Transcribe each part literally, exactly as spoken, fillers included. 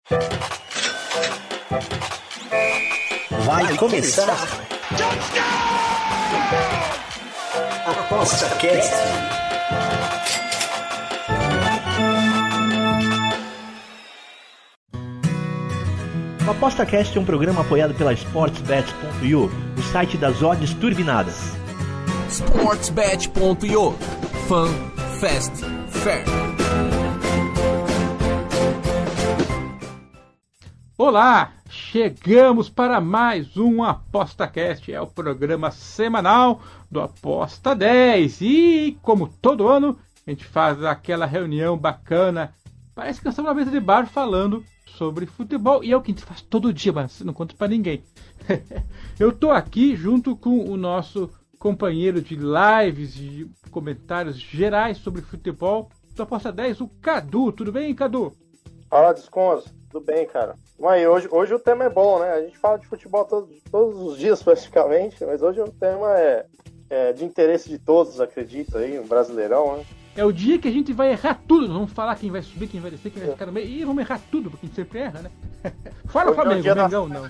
Vai começar Aposta Cast. O Aposta Cast é um programa apoiado pela Sportsbet ponto io, o site das odds turbinadas. Sportsbet ponto io, Fun, Fast, Fair. Olá, chegamos para mais um Aposta Cast, é o programa semanal do Aposta dez. E como todo ano, a gente faz aquela reunião bacana, parece que nós estamos na mesa de bar falando sobre futebol, e é o que a gente faz todo dia, mas não conta para ninguém. Eu tô aqui junto com o nosso companheiro de lives e comentários gerais sobre futebol do Aposta dez, o Cadu. Tudo bem, Cadu? Fala, Desconso. Tudo bem, cara. Mas hoje, hoje o tema é bom, né? A gente fala de futebol todo, todos os dias praticamente, mas hoje o tema é, é de interesse de todos, acredito, aí, um brasileirão, né? É o dia que a gente vai errar tudo. Nós vamos falar quem vai subir, quem vai descer, quem vai ficar no meio. E vamos errar tudo, porque a gente sempre erra, né? Fala, hoje Flamengo, é o dia Mengão, não.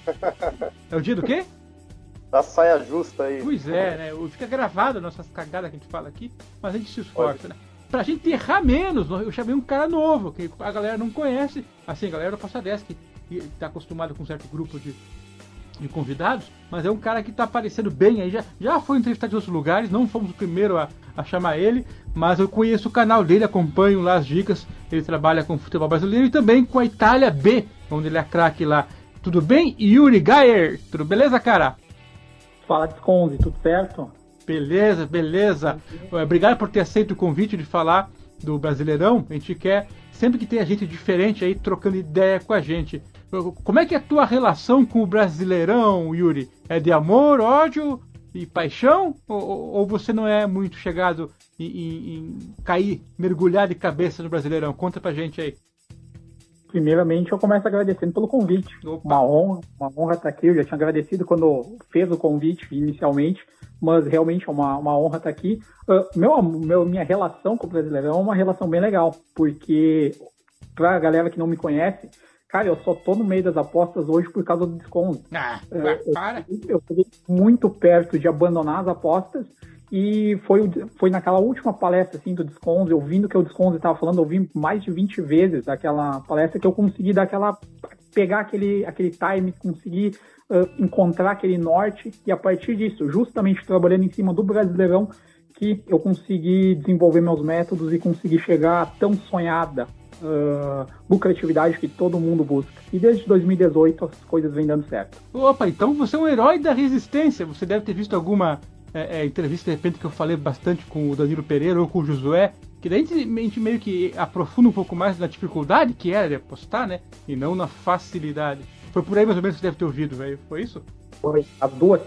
É o dia do quê? Da saia justa aí. Pois é, né? Fica gravado nossas cagadas que a gente fala aqui, mas a gente se esforça, né? Pra gente errar menos, eu chamei um cara novo, que a galera não conhece. Assim, a galera do Aposta dez, que tá acostumado com um certo grupo de, de convidados, mas é um cara que tá aparecendo bem aí, já, já foi entrevistado em outros lugares, não fomos o primeiro a, a chamar ele, mas eu conheço o canal dele, acompanho lá as dicas, ele trabalha com futebol brasileiro e também com a Itália B, onde ele é craque lá. Tudo bem? Yuri Geyer, tudo beleza, cara? Fala, Desconze, tudo certo? Beleza, beleza. Obrigado por ter aceito o convite de falar do Brasileirão. A gente quer, sempre que tem a gente diferente aí, trocando ideia com a gente. Como é que é a tua relação com o Brasileirão, Yuri? É de amor, ódio e paixão? Ou, ou você não é muito chegado em, em, em cair, mergulhar de cabeça no Brasileirão? Conta pra gente aí. Primeiramente, eu começo agradecendo pelo convite. Opa. Uma honra, uma honra estar aqui. Eu já tinha agradecido quando fez o convite inicialmente, mas realmente é uma, uma honra estar aqui. Uh, meu, meu, minha relação com o Brasileirão é uma relação bem legal, porque, pra galera que não me conhece, cara, eu só tô no meio das apostas hoje por causa do Desconze. Ah, uh, para! Eu cheguei muito perto de abandonar as apostas, e foi, foi naquela última palestra assim, do Desconze, ouvindo o que o Desconze estava falando, eu ouvi mais de vinte vezes aquela palestra, que eu consegui dar aquela, pegar aquele, aquele time, conseguir uh, encontrar aquele norte, e a partir disso, justamente trabalhando em cima do Brasileirão, que eu consegui desenvolver meus métodos e consegui chegar à tão sonhada uh, lucratividade que todo mundo busca. E desde dois mil e dezoito as coisas vêm dando certo. Opa, então você é um herói da resistência. Você deve ter visto alguma É, é, entrevista de repente que eu falei bastante com o Danilo Pereira ou com o Josué, que daí a gente, a gente meio que aprofunda um pouco mais na dificuldade que era de apostar, né? E não na facilidade. Foi por aí mais ou menos que você deve ter ouvido, velho. Foi isso? Foi, as duas.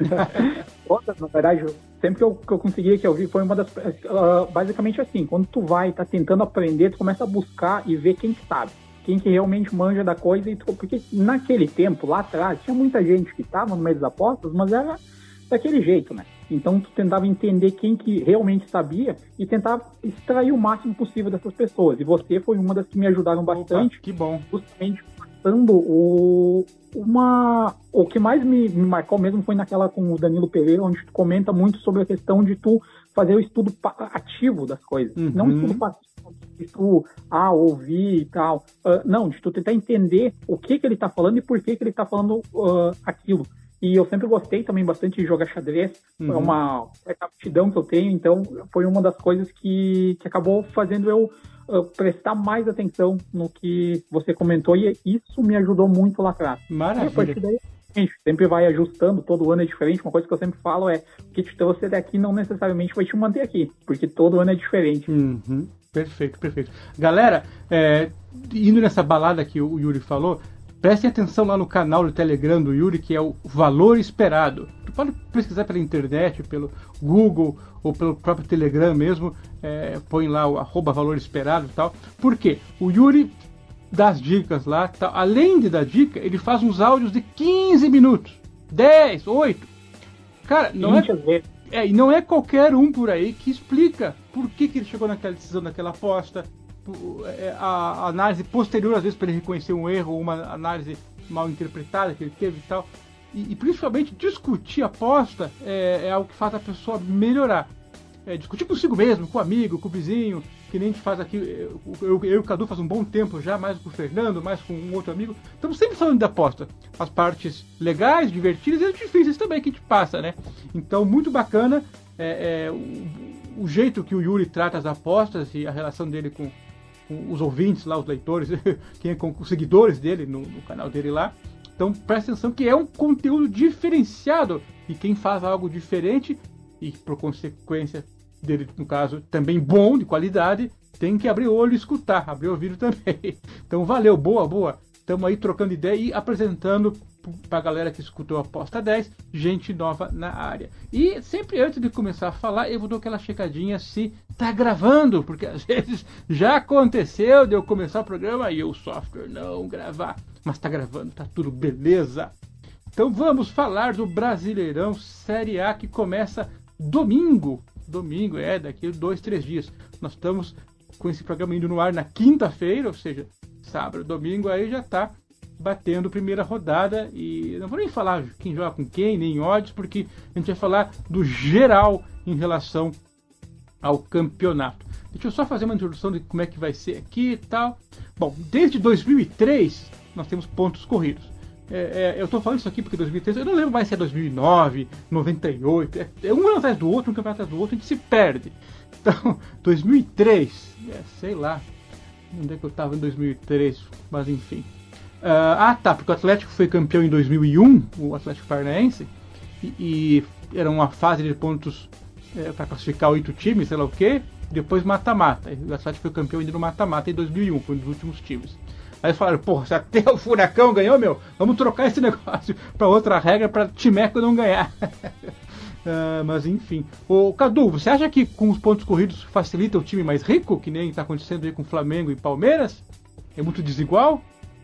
Todas, na verdade, sempre que eu, que eu conseguia que eu vi, foi uma das... Uh, basicamente assim, quando tu vai e tá tentando aprender, tu começa a buscar e ver quem sabe. Quem que realmente manja da coisa. E tu, porque naquele tempo, lá atrás, tinha muita gente que tava no meio das apostas, mas era daquele jeito, né? Então tu tentava entender quem que realmente sabia e tentava extrair o máximo possível dessas pessoas. E você foi uma das que me ajudaram bastante. Opa, que bom. Justamente passando o... Uma... O que mais me, me marcou mesmo foi naquela com o Danilo Pereira, onde tu comenta muito sobre a questão de tu fazer o estudo ativo das coisas. Uhum. Não estudo passivo, de tu ah, ouvir e tal. Uh, não, de tu tentar entender o que que ele tá falando e por que que ele tá falando uh, aquilo. E eu sempre gostei também bastante de jogar xadrez, uhum. É uma certa aptidão que eu tenho, então foi uma das coisas que, que acabou fazendo eu uh, prestar mais atenção no que você comentou, e isso me ajudou muito lá atrás. Maravilha. E a partir daí, a gente sempre vai ajustando, todo ano é diferente. Uma coisa que eu sempre falo é que te trouxe daqui não necessariamente vai te manter aqui, porque todo ano é diferente. Uhum. Perfeito, perfeito. Galera, é, indo nessa balada que o Yuri falou, prestem atenção lá no canal do Telegram do Yuri, que é o Valor Esperado. Tu pode pesquisar pela internet, pelo Google ou pelo próprio Telegram mesmo, é, põe lá o arroba Valor Esperado e tal. Por quê? O Yuri dá as dicas lá, tá? Além de dar dica, ele faz uns áudios de quinze minutos, dez, oito. Cara, não é, é, e não é qualquer um por aí que explica por que, que ele chegou naquela decisão daquela aposta, a análise posterior, às vezes, para ele reconhecer um erro ou uma análise mal interpretada que ele teve e tal. E, e principalmente discutir aposta é, é algo que faz a pessoa melhorar. É, discutir consigo mesmo, com o amigo, com o vizinho, que nem a gente faz aqui. Eu, eu, eu e o Cadu faz um bom tempo já, mais com o Fernando, mais com um outro amigo. Estamos sempre falando da aposta. As partes legais, divertidas e as difíceis também que a gente passa, né? Então, muito bacana é, é, o, o jeito que o Yuri trata as apostas e a relação dele com, com os ouvintes lá, os leitores, quem é, com os seguidores dele no, no canal dele lá. Então, presta atenção que é um conteúdo diferenciado. E quem faz algo diferente e, por consequência dele, no caso, também bom, de qualidade, tem que abrir o olho e escutar, abrir o ouvido também. Então, valeu, boa, boa. Estamos aí trocando ideia e apresentando para a galera que escutou a Aposta dez, gente nova na área. E sempre antes de começar a falar, eu vou dar aquela checadinha se tá gravando, porque às vezes já aconteceu de eu começar o programa e o software não gravar. Mas tá gravando, tá tudo beleza. Então vamos falar do Brasileirão Série A que começa domingo. Domingo, é, daqui dois, três dias. Nós estamos com esse programa indo no ar na quinta-feira, ou seja, sábado, domingo, aí já tá batendo primeira rodada. E não vou nem falar quem joga com quem, nem odds, porque a gente vai falar do geral em relação ao campeonato. Deixa eu só fazer uma introdução de como é que vai ser aqui e tal. Bom, desde dois mil e três nós temos pontos corridos. É, é, eu estou falando isso aqui porque dois mil e três, eu não lembro mais se é dois mil e nove, noventa e oito, é, é um ano atrás do outro, um campeonato atrás do outro, a gente se perde. Então, dois mil e três, é, sei lá, onde é que eu estava em dois mil e três, mas enfim. Uh, ah tá, porque o Atlético foi campeão em dois mil e um, o Atlético Paranaense, e, e era uma fase de pontos é, para classificar oito times, sei lá o que, depois mata-mata. O Atlético foi campeão ainda no mata-mata em dois mil e um, foi um dos últimos times. Aí falaram, porra, se até o Furacão ganhou, meu, vamos trocar esse negócio para outra regra para Timeco não ganhar. uh, mas enfim. Ô, Cadu, você acha que com os pontos corridos facilita o time mais rico, que nem está acontecendo aí com Flamengo e Palmeiras? É muito desigual?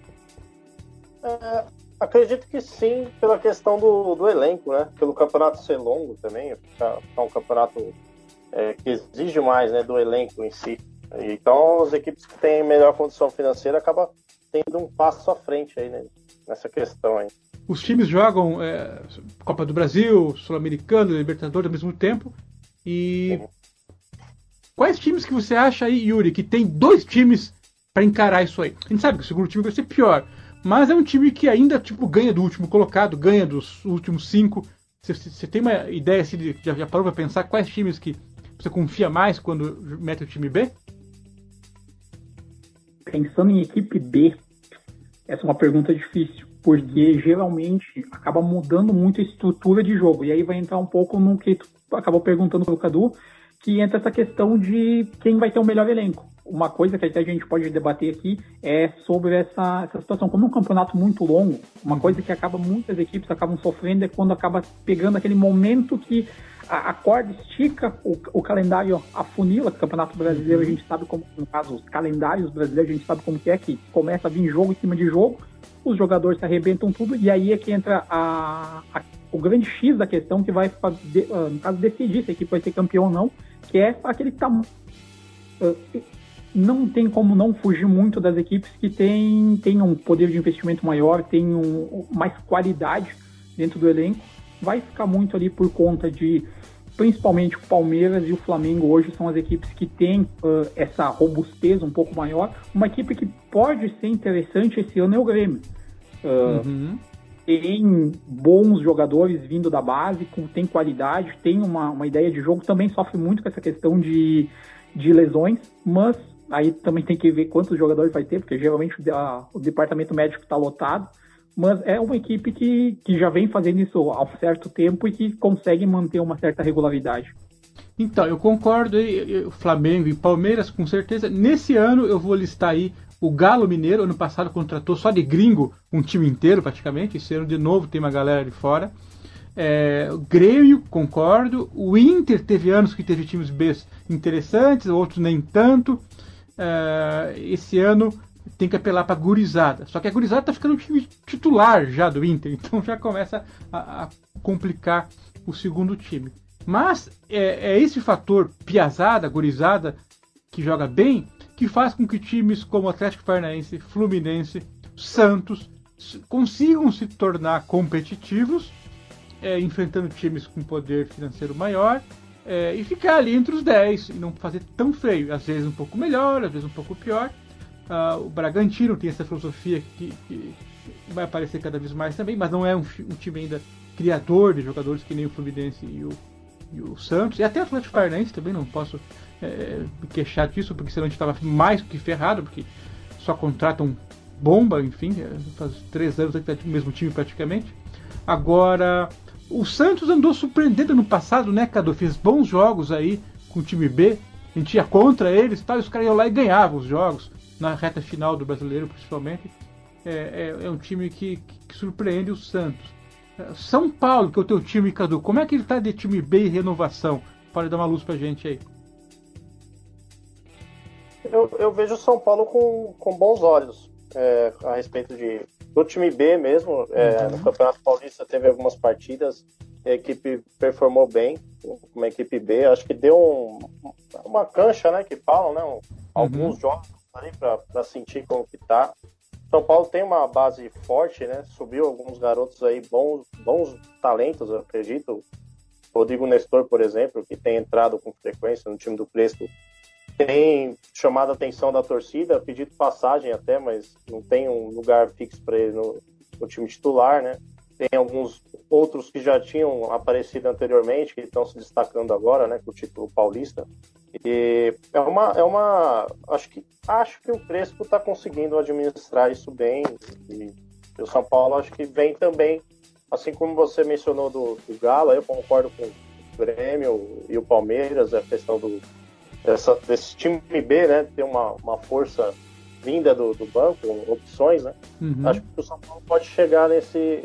É, acredito que sim, pela questão do, do elenco, né? Pelo campeonato ser longo também, ficar um campeonato é, que exige mais, né, do elenco em si. Então, as equipes que têm melhor condição financeira acabam tendo um passo à frente aí, né, nessa questão aí. Os times jogam é, Copa do Brasil, Sul-Americano, Libertadores ao mesmo tempo. E sim. Quais times que você acha aí, Yuri, que tem dois times para encarar isso aí? A gente sabe que o segundo time vai ser pior, mas é um time que ainda tipo ganha do último colocado, ganha dos últimos cinco. Você, você tem uma ideia, assim, de, já, já parou para pensar quais times que você confia mais quando mete o time B? Pensando em equipe B, essa é uma pergunta difícil, porque geralmente acaba mudando muito a estrutura de jogo. E aí vai entrar um pouco no que tu acabou perguntando pelo Cadu, que entra essa questão de quem vai ter o melhor elenco. Uma coisa que até a gente pode debater aqui é sobre essa, essa situação. Como é um campeonato muito longo, uma coisa que acaba muitas equipes acabam sofrendo é quando acaba pegando aquele momento que a, a corda estica, o, o calendário afunila. O Campeonato Brasileiro a gente sabe como, no caso, os calendários brasileiros a gente sabe como que é, que começa a vir jogo em cima de jogo, os jogadores se arrebentam tudo, e aí é que entra a, a, o grande X da questão que vai fazer, uh, no caso, decidir se a equipe vai ser campeão ou não, que é aquele tamanho. Uh, não tem como não fugir muito das equipes que têm, têm um poder de investimento maior, têm um, mais qualidade dentro do elenco. Vai ficar muito ali por conta de, principalmente, o Palmeiras e o Flamengo hoje são as equipes que têm uh, essa robustez um pouco maior. Uma equipe que pode ser interessante esse ano é o Grêmio. Uh, uhum. Tem bons jogadores vindo da base, com, tem qualidade, tem uma, uma ideia de jogo, também sofre muito com essa questão de, de lesões, mas aí também tem que ver quantos jogadores vai ter, porque geralmente a, o departamento médico está lotado, mas é uma equipe que, que já vem fazendo isso há um certo tempo e que consegue manter uma certa regularidade. Então, eu concordo, o Flamengo e Palmeiras, com certeza. Nesse ano eu vou listar aí o Galo Mineiro. Ano passado contratou só de gringo um time inteiro praticamente, esse ano de novo tem uma galera de fora. É, o Grêmio, concordo. O Inter teve anos que teve times B interessantes, outros nem tanto. É, esse ano tem que apelar para a gurizada. Só que a gurizada está ficando um time titular já do Inter, então já começa a, a complicar o segundo time. Mas é, é esse fator piazada, gurizada, que joga bem, que faz com que times como Atlético Paranaense, Fluminense, Santos consigam se tornar competitivos, é, enfrentando times com poder financeiro maior, é, e ficar ali entre os dez e não fazer tão feio. Às vezes um pouco melhor, às vezes um pouco pior. Uh, o Bragantino tem essa filosofia que, que vai aparecer cada vez mais também, mas não é um, um time ainda criador de jogadores que nem o Fluminense e o, e o Santos. E até o Atlético Paranaense também não posso é, me queixar disso, porque senão a gente estava mais que ferrado, porque só contratam bomba, enfim, faz três anos que está no mesmo time praticamente. Agora, o Santos andou surpreendendo no passado, né, Cadu? Fez bons jogos aí com o time B, a gente ia contra eles, tal, e os caras iam lá e ganhavam os jogos, na reta final do Brasileiro principalmente. É, é, é um time que, que, que surpreende o Santos. São Paulo, que é o teu time, Cadu, como é que ele está de time B e renovação? Pode dar uma luz pra gente aí. Eu, eu vejo o São Paulo com, com bons olhos é, a respeito de, do time B mesmo. É, uhum. No Campeonato Paulista teve algumas partidas, a equipe performou bem, uma equipe B. Acho que deu um, uma cancha, né, que falam, né, um, alguns uhum. jogos ali para sentir como que tá. São Paulo tem uma base forte, né? Subiu alguns garotos aí, bons, bons talentos, eu acredito. Rodrigo Nestor, por exemplo, que tem entrado com frequência no time do Crespo, tem chamado a atenção da torcida, pedido passagem até, mas não tem um lugar fixo para ele no, no time titular, né? Tem alguns outros que já tinham aparecido anteriormente, que estão se destacando agora, né? Com o título paulista. E é uma, é uma acho que acho que o Crespo está conseguindo administrar isso bem, e o São Paulo acho que vem também, assim como você mencionou do, do Galo, eu concordo com o Grêmio e o Palmeiras, a questão do, dessa, desse time B, né, ter uma, uma força vinda do, do banco, opções, né, uhum. Acho que o São Paulo pode chegar nesse,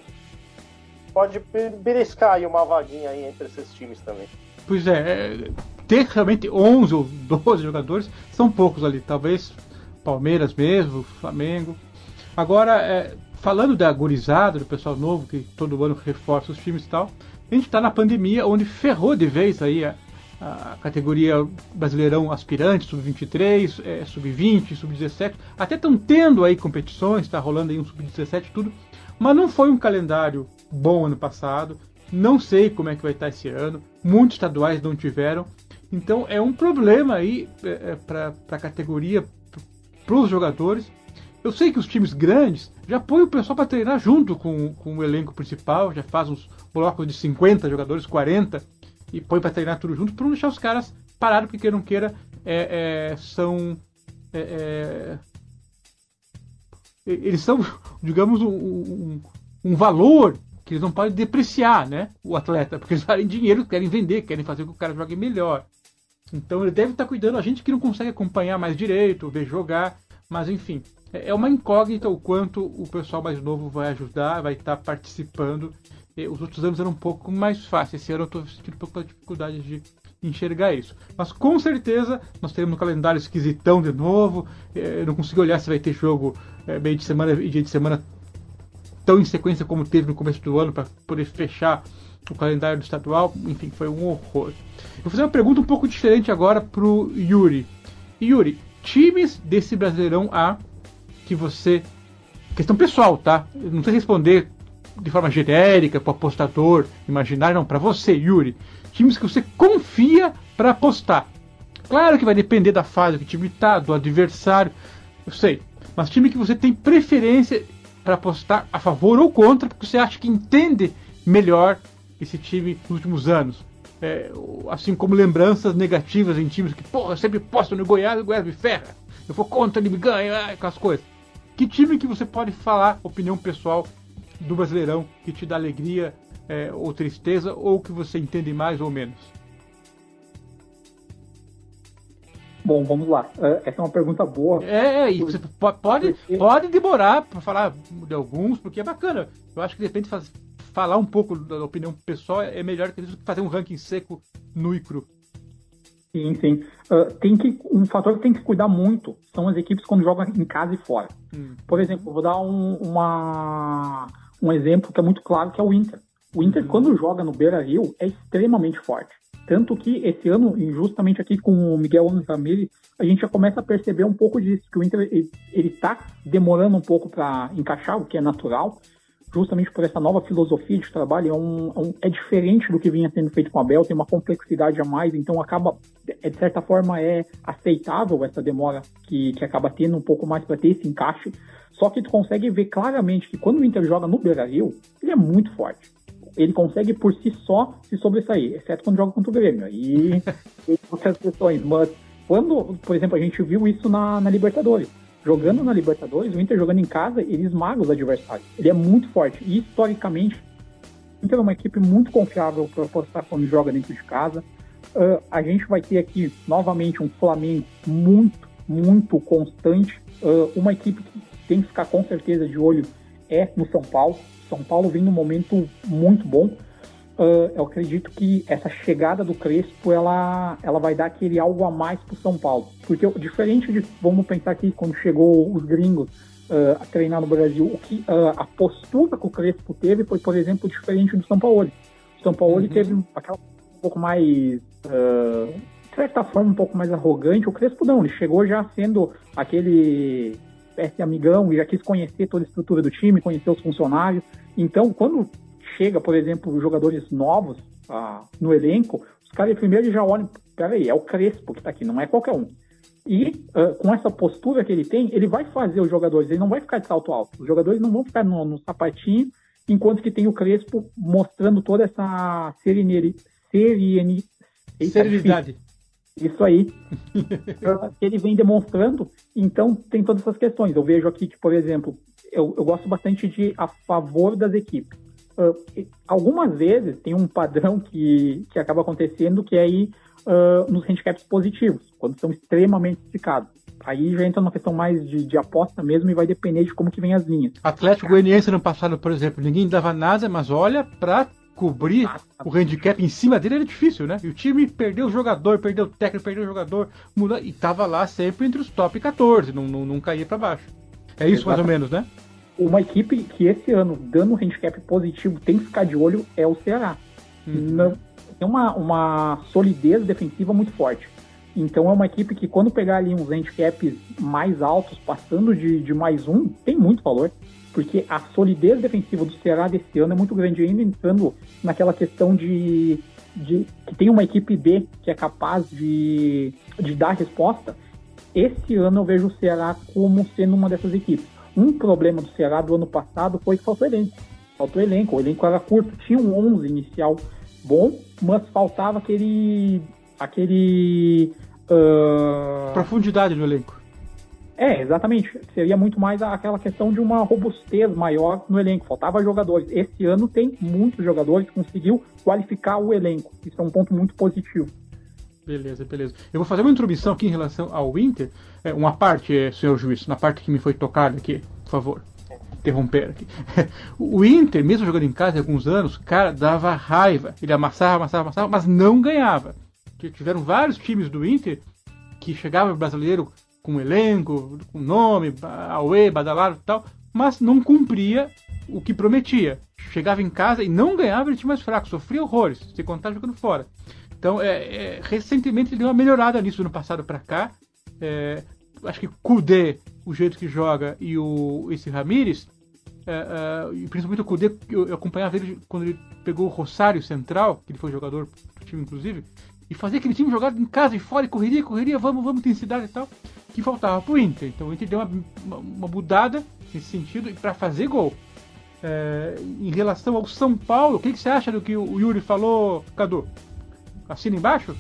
pode beliscar aí uma vaguinha aí entre esses times também. Pois é, ter realmente onze ou doze jogadores são poucos ali, talvez Palmeiras mesmo, Flamengo. Agora, é, falando da gurizada, do pessoal novo que todo ano reforça os times e tal, a gente está na pandemia onde ferrou de vez aí a, a categoria Brasileirão aspirante, sub vinte e três, é, sub vinte, sub dezessete, até estão tendo aí competições, está rolando aí um sub dezessete tudo, mas não foi um calendário bom ano passado. Não sei como é que vai estar esse ano. Muitos estaduais não tiveram. Então é um problema aí é, para a categoria, para os jogadores. Eu sei que os times grandes já põem o pessoal para treinar junto com, com o elenco principal. Já faz uns blocos de cinquenta jogadores, quarenta, e põe para treinar tudo junto, para não deixar os caras parados, porque queira ou não queira, é, é, são... É, é, eles são, digamos, um, um, um valor que eles não podem depreciar, né, o atleta, porque eles valem dinheiro, querem vender, querem fazer com que o cara jogue melhor. Então ele deve estar cuidando, a gente que não consegue acompanhar mais direito, ver jogar, mas enfim, é uma incógnita o quanto o pessoal mais novo vai ajudar, vai estar participando. Os outros anos eram um pouco mais fáceis, esse ano eu estou sentindo um pouco de dificuldade de enxergar isso. Mas com certeza nós teremos um calendário esquisitão de novo, eu não consigo olhar se vai ter jogo meio de semana e dia de semana tão em sequência como teve no começo do ano, para poder fechar o calendário do estadual. Enfim, foi um horror. Eu vou fazer uma pergunta um pouco diferente agora pro Yuri. Yuri, times desse Brasileirão A que você... Questão pessoal, tá? Eu não sei responder de forma genérica, pro apostador imaginário, não. Para você, Yuri. Times que você confia para apostar. Claro que vai depender da fase que o time tá, do adversário, eu sei. Mas time que você tem preferência para apostar a favor ou contra, porque você acha que entende melhor esse time nos últimos anos. É, assim como lembranças negativas em times que, porra, eu sempre posto no Goiás, o Goiás me ferra. Eu vou contra, ele me ganha, aquelas coisas. Que time que você pode falar, opinião pessoal do Brasileirão, que te dá alegria é, ou tristeza, ou que você entende mais ou menos? Bom, vamos lá. Essa é uma pergunta boa. É, e você pode, pode demorar para falar de alguns, porque é bacana. Eu acho que de repente faz, falar um pouco da opinião pessoal é melhor que fazer um ranking seco, nu e cru. Sim, sim. Uh, tem que, um fator que tem que cuidar muito são as equipes quando jogam em casa e fora. Hum. Por exemplo, vou dar um, uma, um exemplo que é muito claro, que é o Inter. O Inter, hum. quando joga no Beira-Rio, é extremamente forte. Tanto que esse ano, justamente aqui com o Miguel Ramírez, a gente já começa a perceber um pouco disso, que o Inter ele está demorando um pouco para encaixar, o que é natural, justamente por essa nova filosofia de trabalho. É, um, um, é diferente do que vinha sendo feito com a Abel, tem uma complexidade a mais, então acaba, de certa forma, é aceitável essa demora que, que acaba tendo um pouco mais para ter esse encaixe. Só que tu consegue ver claramente que quando o Inter joga no Beira-Rio, ele é muito forte. Ele consegue por si só se sobressair, exceto quando joga contra o Grêmio. E tem outras questões. Mas quando, por exemplo, a gente viu isso na, na Libertadores. Jogando na Libertadores, o Inter jogando em casa, ele esmaga os adversários. Ele é muito forte. E historicamente, o Inter é uma equipe muito confiável para apostar quando joga dentro de casa. Uh, a gente vai ter aqui, novamente, um Flamengo muito, muito constante. Uh, uma equipe que tem que ficar com certeza de olho é no São Paulo. São Paulo vem num momento muito bom. Uh, eu acredito que essa chegada do Crespo, ela, ela vai dar aquele algo a mais pro São Paulo. Porque diferente de, vamos pensar aqui, quando chegou os gringos uh, a treinar no Brasil, o que, uh, a postura que o Crespo teve foi, por exemplo, diferente do São Paulo. O São Paulo uhum. teve aquela um pouco mais, uh, de certa forma, um pouco mais arrogante. O Crespo não, ele chegou já sendo aquele... esse amigão e já quis conhecer toda a estrutura do time, conhecer os funcionários. Então, quando chega, por exemplo, jogadores novos ah, no elenco, os caras primeiro já olham, peraí, é o Crespo que tá aqui, não é qualquer um. E uh, com essa postura que ele tem, ele vai fazer os jogadores, ele não vai ficar de salto alto. Os jogadores não vão ficar no, no sapatinho, enquanto que tem o Crespo mostrando toda essa serenidade. Sereni, Serenidade. Isso aí. Ele vem demonstrando, então tem todas essas questões. Eu vejo aqui que, por exemplo, eu, eu gosto bastante de a favor das equipes. Uh, algumas vezes tem um padrão que, que acaba acontecendo, que é aí uh, nos handicaps positivos, quando são extremamente esticados. Aí já entra numa questão mais de, de aposta mesmo e vai depender de como que vem as linhas. Atlético Goianiense ano passado, por exemplo, ninguém dava nada, mas olha, pra cobrir o handicap em cima dele era difícil, né? E o time perdeu o jogador, perdeu o técnico, perdeu o jogador, muda, e tava lá sempre entre os top catorze, não, não, não caía pra baixo. É isso. Exatamente. Mais ou menos, né? Uma equipe que esse ano, dando handicap positivo, tem que ficar de olho é o Ceará. Uhum. Não, tem uma, uma solidez defensiva muito forte. Então é uma equipe que quando pegar ali uns handicaps mais altos, passando de, de mais um, tem muito valor. Porque a solidez defensiva do Ceará desse ano é muito grande, ainda entrando naquela questão de, de que tem uma equipe B que é capaz de, de dar resposta. Esse ano eu vejo o Ceará como sendo uma dessas equipes. Um problema do Ceará do ano passado foi que faltou elenco. Faltou elenco, o elenco era curto, tinha um onze inicial bom, mas faltava aquele... aquele uh... profundidade no elenco. É, exatamente. Seria muito mais aquela questão de uma robustez maior no elenco. Faltava jogadores. Esse ano tem muitos jogadores, conseguiu qualificar o elenco. Isso é um ponto muito positivo. Beleza, beleza. Eu vou fazer uma introdução aqui em relação ao Inter. É, uma parte, senhor juiz, na parte que me foi tocada aqui, por favor. Interromper aqui. O Inter, mesmo jogando em casa há alguns anos, cara, dava raiva. Ele amassava, amassava, amassava, mas não ganhava. Tiveram vários times do Inter que chegavam no brasileiro com elenco, com nome, auê, badalado e tal, mas não cumpria o que prometia. Chegava em casa e não ganhava, ele tinha mais fraco, sofria horrores, sem contar jogando fora. Então, é, é, recentemente ele deu uma melhorada nisso no passado para cá. É, acho que Kudê, o jeito que joga, e o, esse Ramírez, é, é, principalmente o Kudê, eu, eu acompanhava ele quando ele pegou o Rosário Central, que ele foi jogador do time inclusive, e fazia aquele time jogar em casa e fora, e correria, correria, vamos, vamos, intensidade e tal, que faltava pro Inter. Então o Inter deu uma, uma, uma mudada nesse sentido para fazer gol. É, em relação ao São Paulo, o que, que você acha do que o Yuri falou, Cadu? Assina embaixo?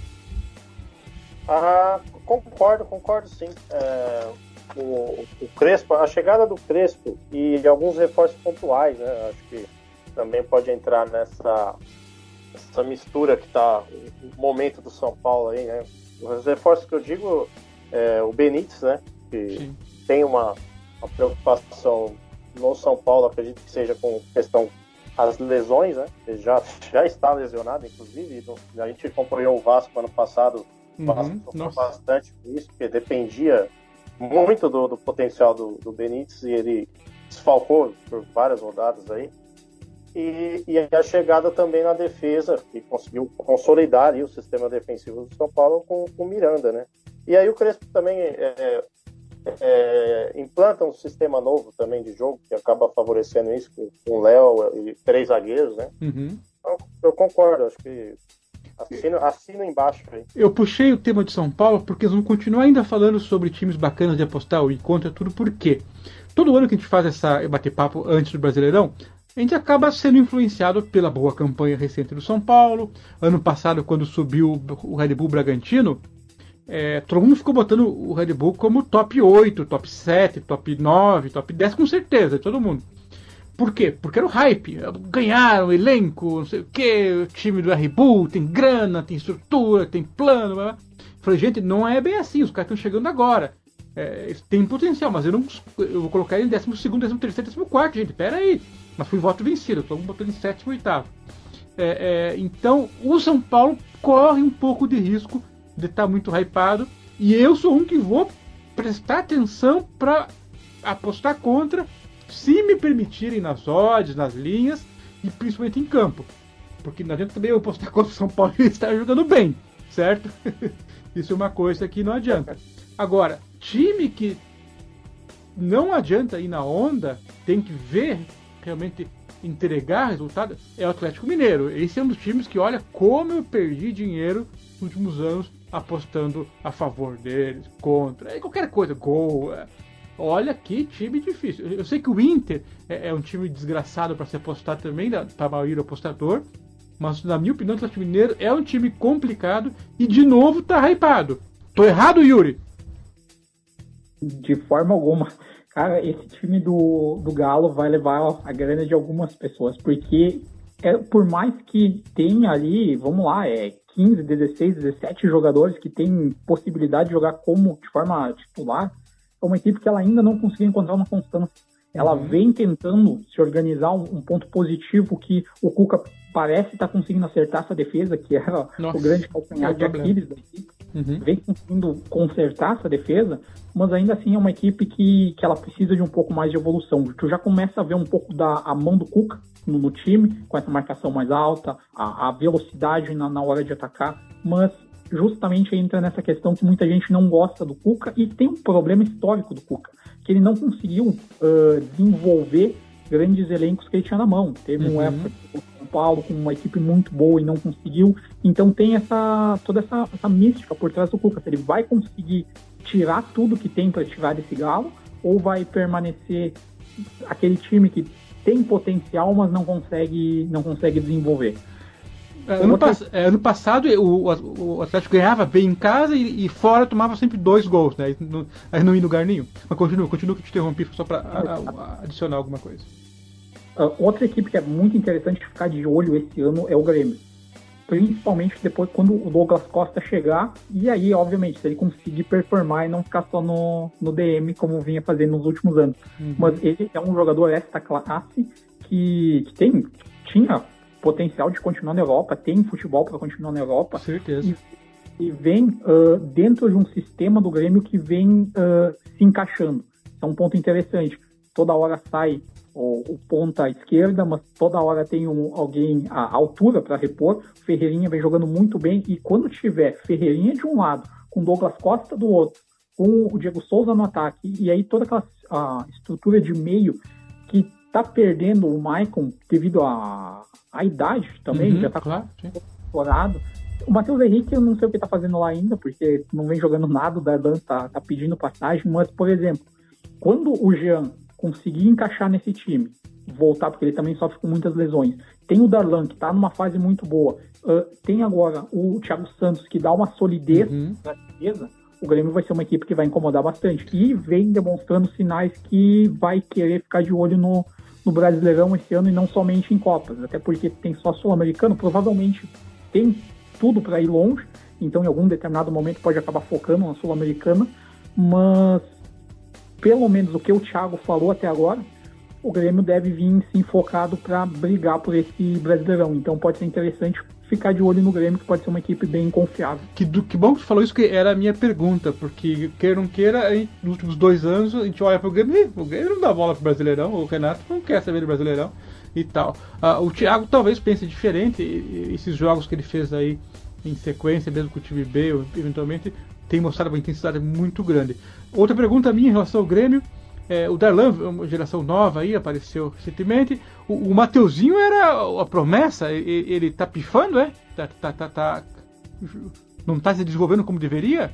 Ah, concordo, concordo sim. É, o, o Crespo, a chegada do Crespo e alguns reforços pontuais, né? Acho que também pode entrar nessa essa mistura que está o momento do São Paulo aí, né? Os reforços que eu digo é o Benítez, né? Que sim. Tem uma, uma preocupação no São Paulo, acredito que seja com questão as lesões, né? Ele já, já está lesionado, inclusive. A gente acompanhou o Vasco ano passado, o Vasco uhum, sofreu bastante com isso, porque dependia muito do, do potencial do, do Benítez e ele desfalcou por várias rodadas aí. e, e a chegada também na defesa, que conseguiu consolidar ali o sistema defensivo do São Paulo com o Miranda, né? E aí o Crespo também é, é, implanta um sistema novo também de jogo, que acaba favorecendo isso, com, com o Léo e três zagueiros, né? Uhum. Então, eu concordo, acho que assino, assino embaixo aí. Eu puxei o tema de São Paulo porque eles vão continuar ainda falando sobre times bacanas de apostar e contra tudo, por quê? Todo ano que a gente faz essa bate-papo antes do Brasileirão, a gente acaba sendo influenciado pela boa campanha recente do São Paulo. Ano passado, quando subiu o Red Bull Bragantino, é, todo mundo ficou botando o Red Bull como top oito, top sete, top nove, top dez, com certeza, todo mundo. Por quê? Porque era o hype. Ganharam elenco, não sei o quê, o time do Red Bull tem grana, tem estrutura, tem plano. Blá blá. Falei, gente, não é bem assim, os caras estão chegando agora. É, eles têm potencial, mas eu não eu vou colocar ele em décimo segundo, décimo terceiro, décimo quarto, gente, pera aí. Mas fui voto vencido, todo mundo botando em sétimo e oitavo. É, é, então, o São Paulo corre um pouco de risco de estar muito hypado, e eu sou um que vou prestar atenção para apostar contra, se me permitirem nas odds, nas linhas, e principalmente em campo. Porque não adianta também eu apostar contra o São Paulo e estar jogando bem, certo? Isso é uma coisa que não adianta. Agora, time que não adianta ir na onda, tem que ver, realmente entregar resultado, é o Atlético Mineiro. Esse é um dos times que, olha, como eu perdi dinheiro nos últimos anos apostando a favor deles, contra, qualquer coisa, gol. É. Olha que time difícil. Eu sei que o Inter é, é um time desgraçado para se apostar também, para a maioria do apostador, mas na minha opinião o Atlético Mineiro é um time complicado e de novo tá hypado. Tô errado, Yuri? De forma alguma. Cara, esse time do, do Galo vai levar a grana de algumas pessoas, porque é, por mais que tenha ali, vamos lá, é quinze, dezesseis, dezessete jogadores que têm possibilidade de jogar como de forma titular, é uma equipe que ela ainda não conseguiu encontrar uma constância. Ela uhum. vem tentando se organizar, um, um ponto positivo que o Cuca parece estar conseguindo acertar essa defesa, que era Nossa, o grande calcanhar é de Aquiles da equipe. Uhum. Vem conseguindo consertar essa defesa, mas ainda assim é uma equipe que, que ela precisa de um pouco mais de evolução. Tu já começa a ver um pouco da a mão do Cuca no, no time, com essa marcação mais alta, a, a velocidade na, na hora de atacar, mas justamente entra nessa questão que muita gente não gosta do Cuca, e tem um problema histórico do Cuca, que ele não conseguiu uh, desenvolver grandes elencos que ele tinha na mão. Teve uhum. um época do São Paulo com uma equipe muito boa e não conseguiu. Então tem essa, toda essa, essa mística por trás do Cuca. Se ele vai conseguir tirar tudo que tem para tirar desse Galo, ou vai permanecer aquele time que tem potencial, mas não consegue, não consegue desenvolver. Ano, outra... pass- ano passado o, o Atlético ganhava bem em casa e, e fora tomava sempre dois gols, né? Aí não, aí não ia no lugar nenhum. Mas continua, continua que eu te interrompi só para adicionar alguma coisa. Uh, outra equipe que é muito interessante de ficar de olho esse ano é o Grêmio. Principalmente depois quando o Douglas Costa chegar, e aí, obviamente, se ele conseguir performar e não ficar só no, no D M como vinha fazendo nos últimos anos. Uhum. Mas ele é um jogador esta classe que, que tem, tinha potencial de continuar na Europa, tem futebol para continuar na Europa. Certeza. E, e vem uh, dentro de um sistema do Grêmio que vem uh, se encaixando. Isso é um ponto interessante. Toda hora sai o, o ponta à esquerda, mas toda hora tem um, alguém à altura para repor. O Ferreirinha vem jogando muito bem, e quando tiver Ferreirinha de um lado, com Douglas Costa do outro, com o Diego Souza no ataque, e aí toda aquela a estrutura de meio que tá perdendo o Maicon devido à a idade também, uhum, já tá claro, explorado. O Matheus Henrique, eu não sei o que tá fazendo lá ainda, porque não vem jogando nada, o Darlan tá, tá pedindo passagem, mas, por exemplo, quando o Jean conseguir encaixar nesse time, voltar, porque ele também sofre com muitas lesões, tem o Darlan, que tá numa fase muito boa, uh, tem agora o Thiago Santos, que dá uma solidez uhum. na defesa, o Grêmio vai ser uma equipe que vai incomodar bastante. E vem demonstrando sinais que vai querer ficar de olho no no Brasileirão esse ano e não somente em Copas, até porque tem só Sul-Americano, provavelmente tem tudo para ir longe, então em algum determinado momento pode acabar focando na Sul-Americana, mas pelo menos o que o Thiago falou até agora, o Grêmio deve vir sim focado para brigar por esse Brasileirão, então pode ser interessante ficar de olho no Grêmio, que pode ser uma equipe bem confiável. Que, que bom que você falou isso, que era a minha pergunta, porque queira ou não queira, aí, nos últimos dois anos a gente olha pro Grêmio, e o Grêmio não dá bola pro Brasileirão, o Renato não quer saber do Brasileirão, e tal. Ah, o Thiago talvez pense diferente, e, e esses jogos que ele fez aí em sequência, mesmo com o time B, eventualmente, tem mostrado uma intensidade muito grande. Outra pergunta minha em relação ao Grêmio, é, o Darlan, uma geração nova aí, apareceu recentemente, o, o Mateuzinho era a promessa, ele, ele tá pifando, é? Tá, tá, tá, tá, não tá se desenvolvendo como deveria?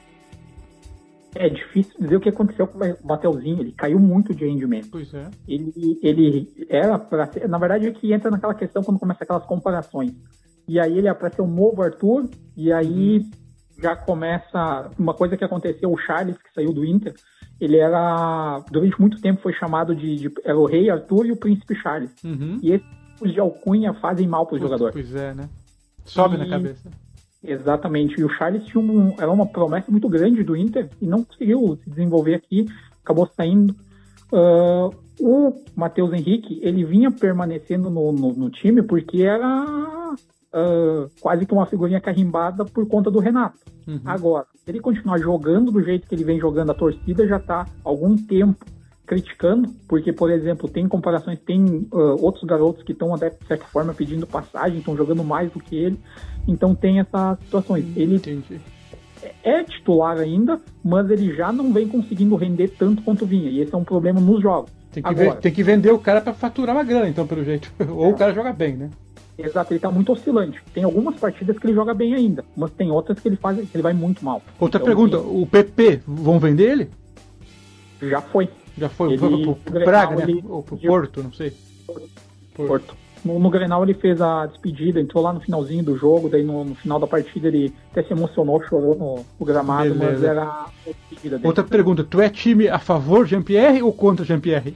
É difícil dizer o que aconteceu com o Mateuzinho, ele caiu muito de rendimento. Pois é. Ele, ele era para ser, na verdade é que entra naquela questão quando começa aquelas comparações. E aí ele é para ser um novo Arthur, e aí já começa uma coisa que aconteceu, o Charles, que saiu do Inter, ele era, durante muito tempo foi chamado de, de era o Rei Arthur e o Príncipe Charles. Uhum. E esses tipos de alcunha fazem mal para o jogador. Pois é, né? Sobe e... na cabeça. Exatamente, e o Charles tinha um, era uma promessa muito grande do Inter e não conseguiu se desenvolver aqui, acabou saindo. Uh, o Matheus Henrique, ele vinha permanecendo no, no, no time porque era uh, quase que uma figurinha carimbada por conta do Renato. Uhum. Agora, se ele continuar jogando do jeito que ele vem jogando, a torcida já está há algum tempo criticando, porque, por exemplo, tem comparações, tem uh, outros garotos que estão, de certa forma, pedindo passagem, estão jogando mais do que ele, então tem essas situações. Ele Entendi. é titular ainda, mas ele já não vem conseguindo render tanto quanto vinha, e esse é um problema nos jogos. Tem que, Agora, ver, tem que vender o cara para faturar uma grana, então, pelo jeito. Ou é. o cara joga bem, né? Exato, ele tá muito oscilante. Tem algumas partidas que ele joga bem ainda, mas tem outras que ele faz, que ele vai muito mal. Outra então, pergunta, tem... o P P, vão vender ele? Já foi. Já foi, ele, foi pro, pro Praga, né? Ele... Ou pro Porto, não sei. Porto. Porto. No, no Grenal ele fez a despedida, entrou lá no finalzinho do jogo, daí no, no final da partida ele até se emocionou, chorou no, no gramado, Beleza. Mas era a despedida dele. Outra pergunta, tu é time a favor de Jean-Pierre ou contra Jean-Pierre?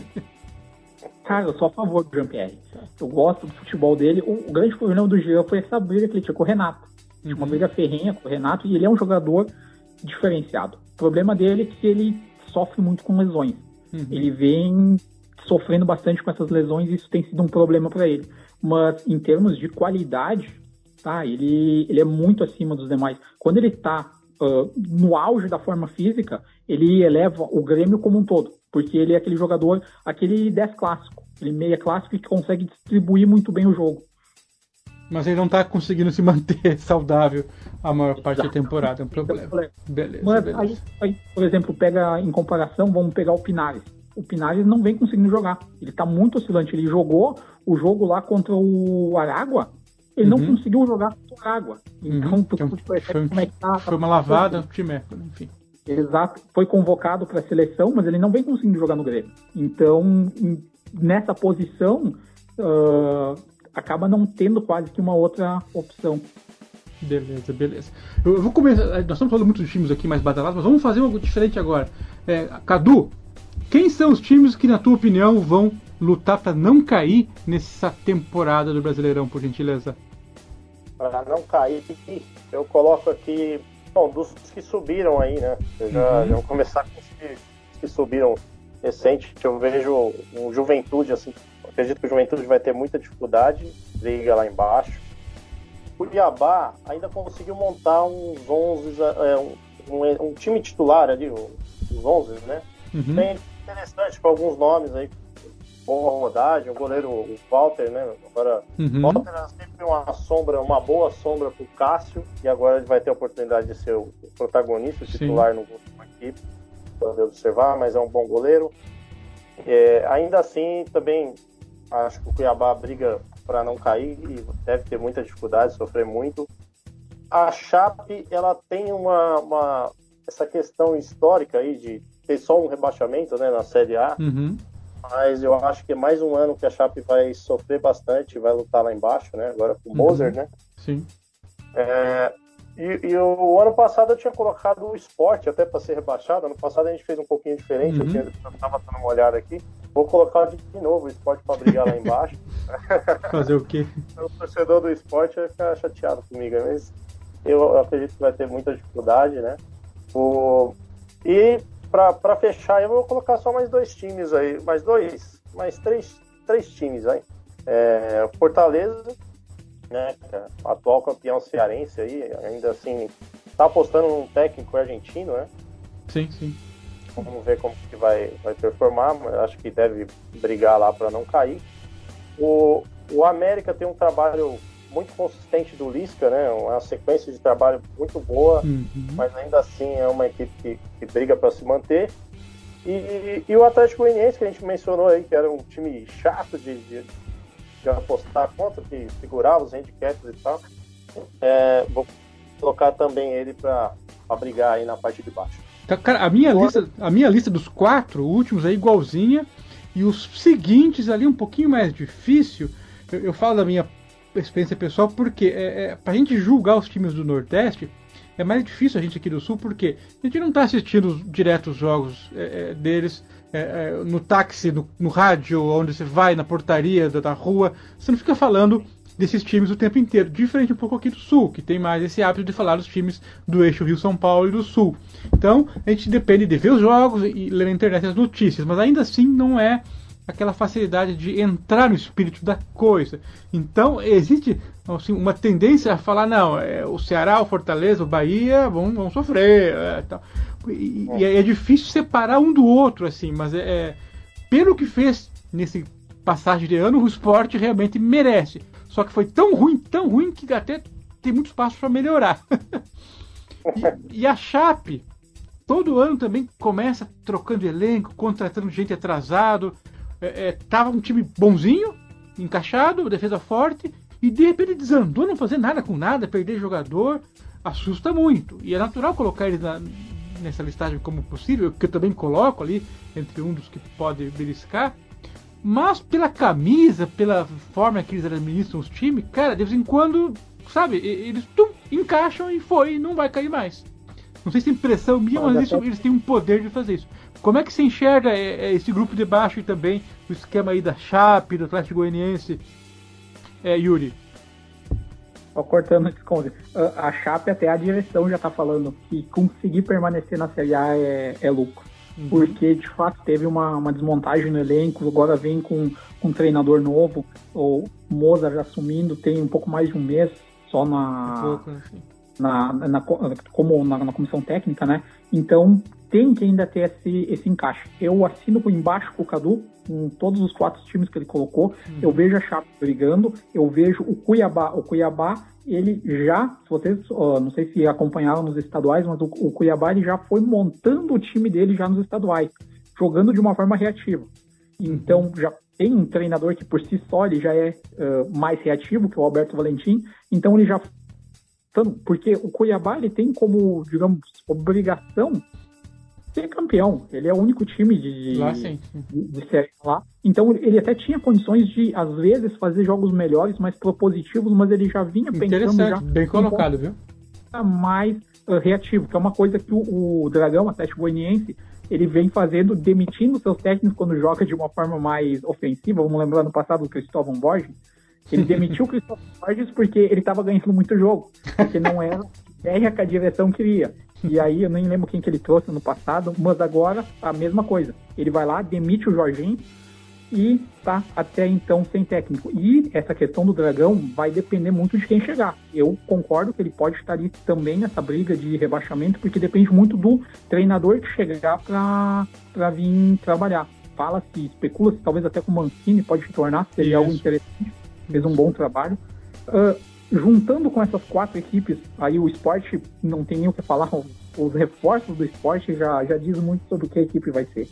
Cara, eu sou a favor do Jean-Pierre. Eu gosto do futebol dele. O, o grande problema do Jean foi essa briga que ele tinha com o Renato. Tinha uma briga ferrenha com o Renato e ele é um jogador diferenciado. O problema dele é que ele sofre muito com lesões. Uhum. Ele vem sofrendo bastante com essas lesões e isso tem sido um problema para ele. Mas em termos de qualidade, tá, ele, ele é muito acima dos demais. Quando ele está uh, no auge da forma física, ele eleva o Grêmio como um todo. Porque ele é aquele jogador, aquele dez clássico, aquele meia clássico que consegue distribuir muito bem o jogo. Mas ele não está conseguindo se manter saudável a maior parte Exato. da temporada, é um problema. Beleza, Mas beleza. Aí, aí, por exemplo, pega em comparação, vamos pegar o Pinares. O Pinares não vem conseguindo jogar. Ele está muito oscilante. Ele jogou o jogo lá contra o Aragua, ele uhum. não conseguiu jogar contra o Aragua. Então, uhum. tu, tu percebe foi, como é que tá. Foi uma lavada no time, enfim. Exato, foi convocado para a seleção, mas ele não vem conseguindo jogar no Grêmio. Então, nessa posição, uh, acaba não tendo quase que uma outra opção. Beleza, beleza. Eu vou começar. Nós estamos falando muito de times aqui mais badalados, mas vamos fazer algo diferente agora. É, Cadu, quem são os times que, na tua opinião, vão lutar para não cair nessa temporada do Brasileirão, por gentileza? Para não cair, eu coloco aqui. Bom, dos que subiram aí, né? Eu já, uhum. já vou começar com os que, os que subiram recente. Eu vejo um Juventude, assim, acredito que o Juventude vai ter muita dificuldade, briga lá embaixo. O Cuiabá ainda conseguiu montar uns onze, é, um, um, um time titular ali, os onze, né? Uhum. Bem interessante, com alguns nomes aí. Boa rodagem, o goleiro o Walter, né? Agora, uhum. Walter é sempre uma sombra, uma boa sombra pro Cássio, e agora ele vai ter a oportunidade de ser o protagonista, o titular no grupo da equipe, para observar, mas é um bom goleiro. É, ainda assim, também acho que o Cuiabá briga para não cair e deve ter muita dificuldade, sofrer muito. A Chape, ela tem uma, uma essa questão histórica aí de ter só um rebaixamento, né, na Série A. Uhum. Mas eu acho que é mais um ano que a Chape vai sofrer bastante, vai lutar lá embaixo, né? Agora com o uhum. Moser, né? Sim. É, e, e o ano passado eu tinha colocado o Sport até para ser rebaixado. Ano passado a gente fez um pouquinho diferente, uhum. eu estava dando uma olhada aqui. Vou colocar de novo o Sport para brigar lá embaixo. Fazer o quê? O torcedor do Sport vai ficar chateado comigo, mas eu, eu acredito que vai ter muita dificuldade, né? O, e Para fechar, eu vou colocar só mais dois times aí, mais dois, mais três, três times aí. É, Fortaleza, né, atual campeão cearense aí, ainda assim, tá apostando num técnico argentino, né? Sim, sim. Vamos ver como que vai, vai performar, mas acho que deve brigar lá para não cair. O, o América tem um trabalho muito consistente do Lisca, né? Uma sequência de trabalho muito boa, uhum. mas ainda assim é uma equipe que, que briga para se manter. E, e o Atlético Goianiense, que a gente mencionou aí, que era um time chato de, de, de apostar contra, que segurava os handicaps e tal. É, vou colocar também ele para brigar aí na parte de baixo. Cara, a minha, lista, a minha lista dos quatro últimos é igualzinha, e os seguintes ali um pouquinho mais difícil. Eu, eu falo da minha experiência pessoal porque é, é, pra gente julgar os times do Nordeste é mais difícil a gente aqui do Sul, porque a gente não tá assistindo direto os jogos é, é, deles é, é, no táxi, no, no rádio, onde você vai, na portaria da, da rua. Você não fica falando desses times o tempo inteiro, diferente um pouco aqui do Sul, que tem mais esse hábito de falar dos times do eixo Rio-São Paulo e do Sul. Então a gente depende de ver os jogos e ler na internet as notícias, mas ainda assim não é aquela facilidade de entrar no espírito da coisa. Então existe assim, uma tendência a falar, não, é, o Ceará, o Fortaleza, o Bahia vão, vão sofrer. É, tal. E, é. e é difícil separar um do outro, assim, mas é, é, pelo que fez nesse passagem de ano, o Sport realmente merece. Só que foi tão ruim, tão ruim, que até tem muito espaço para melhorar. e, e a Chape, todo ano também começa trocando elenco, contratando gente atrasado. É, é, tava um time bonzinho, encaixado, defesa forte, e de repente desandou, não fazer nada com nada, perder jogador, assusta muito. E é natural colocar eles na, nessa listagem como possível, que eu também coloco ali, entre um dos que pode beliscar. Mas pela camisa, pela forma que eles administram os times, cara, de vez em quando, sabe, eles tum, encaixam e foi, e não vai cair mais. Não sei se é impressão minha, mas isso, eles têm um poder de fazer isso. Como é que você enxerga esse grupo de baixo e também o esquema aí da Chape, do Atlético Goianiense, é, Yuri? Ó, cortando desconto. A Chape, até a direção já tá falando que conseguir permanecer na Série A é, é lucro. Uhum. Porque, de fato, teve uma, uma desmontagem no elenco, agora vem com, com um treinador novo, o Mozart assumindo, tem um pouco mais de um mês só na... Um pouco, assim. Na, na, como na, na comissão técnica, né? Então tem que ainda ter esse, esse encaixe. Eu assino por embaixo com o Cadu, com todos os quatro times que ele colocou. Uhum. Eu vejo a Chape brigando, eu vejo o Cuiabá. O Cuiabá, ele já, se vocês, uh, não sei se acompanharam nos estaduais, mas o, o Cuiabá ele já foi montando o time dele já nos estaduais, jogando de uma forma reativa. Então já tem um treinador que por si só ele já é uh, mais reativo, que é o Alberto Valentim. Então ele já porque o Cuiabá ele tem como, digamos, obrigação ser campeão. Ele é o único time de, lá, sim. de, de série lá. Então ele até tinha condições de, às vezes, fazer jogos melhores, mais propositivos, mas ele já vinha pensando já bem colocado, viu? Mais uh, reativo, que é uma coisa que o, o Dragão, Atlético Goianiense, ele vem fazendo, demitindo seus técnicos quando joga de uma forma mais ofensiva. Vamos lembrar no passado do Cristóvão Borges. Ele demitiu o Cristóvão Borges porque ele estava ganhando muito jogo, porque não era a ideia que a direção queria. E aí eu nem lembro quem que ele trouxe no passado, mas agora a mesma coisa. Ele vai lá, demite o Jorginho e tá até então sem técnico. E essa questão do Dragão vai depender muito de quem chegar. Eu concordo que ele pode estar ali também nessa briga de rebaixamento, porque depende muito do treinador que chegar para vir trabalhar. Fala-se, especula-se, talvez até com o Mancini pode se tornar, seria Isso. algo interessante. Fez um bom trabalho. Uh, juntando com essas quatro equipes, aí o Sport não tem nem o que falar, os reforços do Sport já, já diz muito sobre o que a equipe vai ser.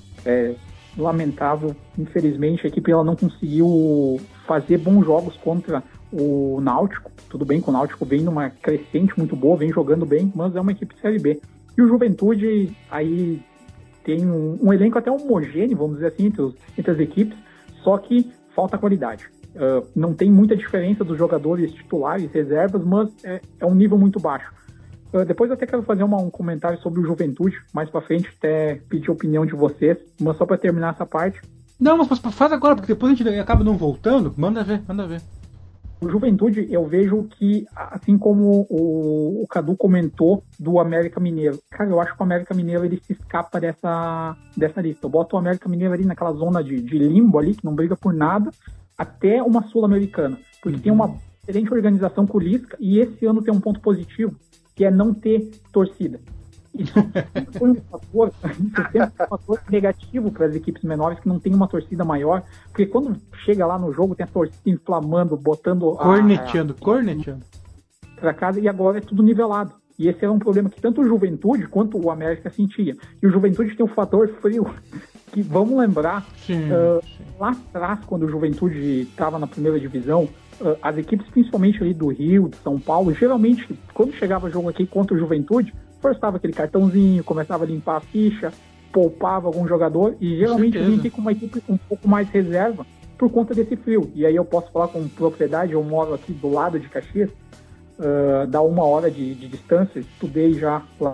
É lamentável, infelizmente, a equipe ela não conseguiu fazer bons jogos contra o Náutico. Tudo bem que o Náutico vem numa crescente muito boa, vem jogando bem, mas é uma equipe de Série B. E o Juventude aí tem um, um elenco até homogêneo, vamos dizer assim, entre, os, entre as equipes, só que falta qualidade. Uh, não tem muita diferença dos jogadores titulares, reservas, mas é, é um nível muito baixo. Uh, depois eu até quero fazer uma, um comentário sobre o Juventude, mais pra frente, até pedir a opinião de vocês, mas só pra terminar essa parte. Não, mas faz agora, porque depois a gente acaba não voltando. Manda ver, manda ver. O Juventude, eu vejo que, assim como o, o Cadu comentou do América Mineiro, cara, eu acho que o América Mineiro ele se escapa dessa, dessa lista. Eu boto o América Mineiro ali naquela zona de, de limbo ali, que não briga por nada, até uma Sul-Americana, porque uhum. tem uma excelente organização com o Lisca, e esse ano tem um ponto positivo, que é não ter torcida. Isso foi um fator, isso sempre é um fator negativo para as equipes menores que não tem uma torcida maior, porque quando chega lá no jogo tem a torcida inflamando, botando corneteando, a, corneteando para casa, e agora é tudo nivelado. E esse era um problema que tanto o Juventude quanto o América sentia. E o Juventude tem o fator frio, que vamos lembrar, sim, uh, sim. lá atrás, quando o Juventude estava na primeira divisão, uh, as equipes, principalmente ali do Rio, de São Paulo, geralmente, quando chegava jogo aqui contra o Juventude, forçava aquele cartãozinho, começava a limpar a ficha, poupava algum jogador, e geralmente vinha aqui com uma equipe um pouco mais reserva por conta desse frio. E aí eu posso falar com propriedade, eu moro aqui do lado de Caxias, uh, dá uma hora de, de distância, estudei já lá.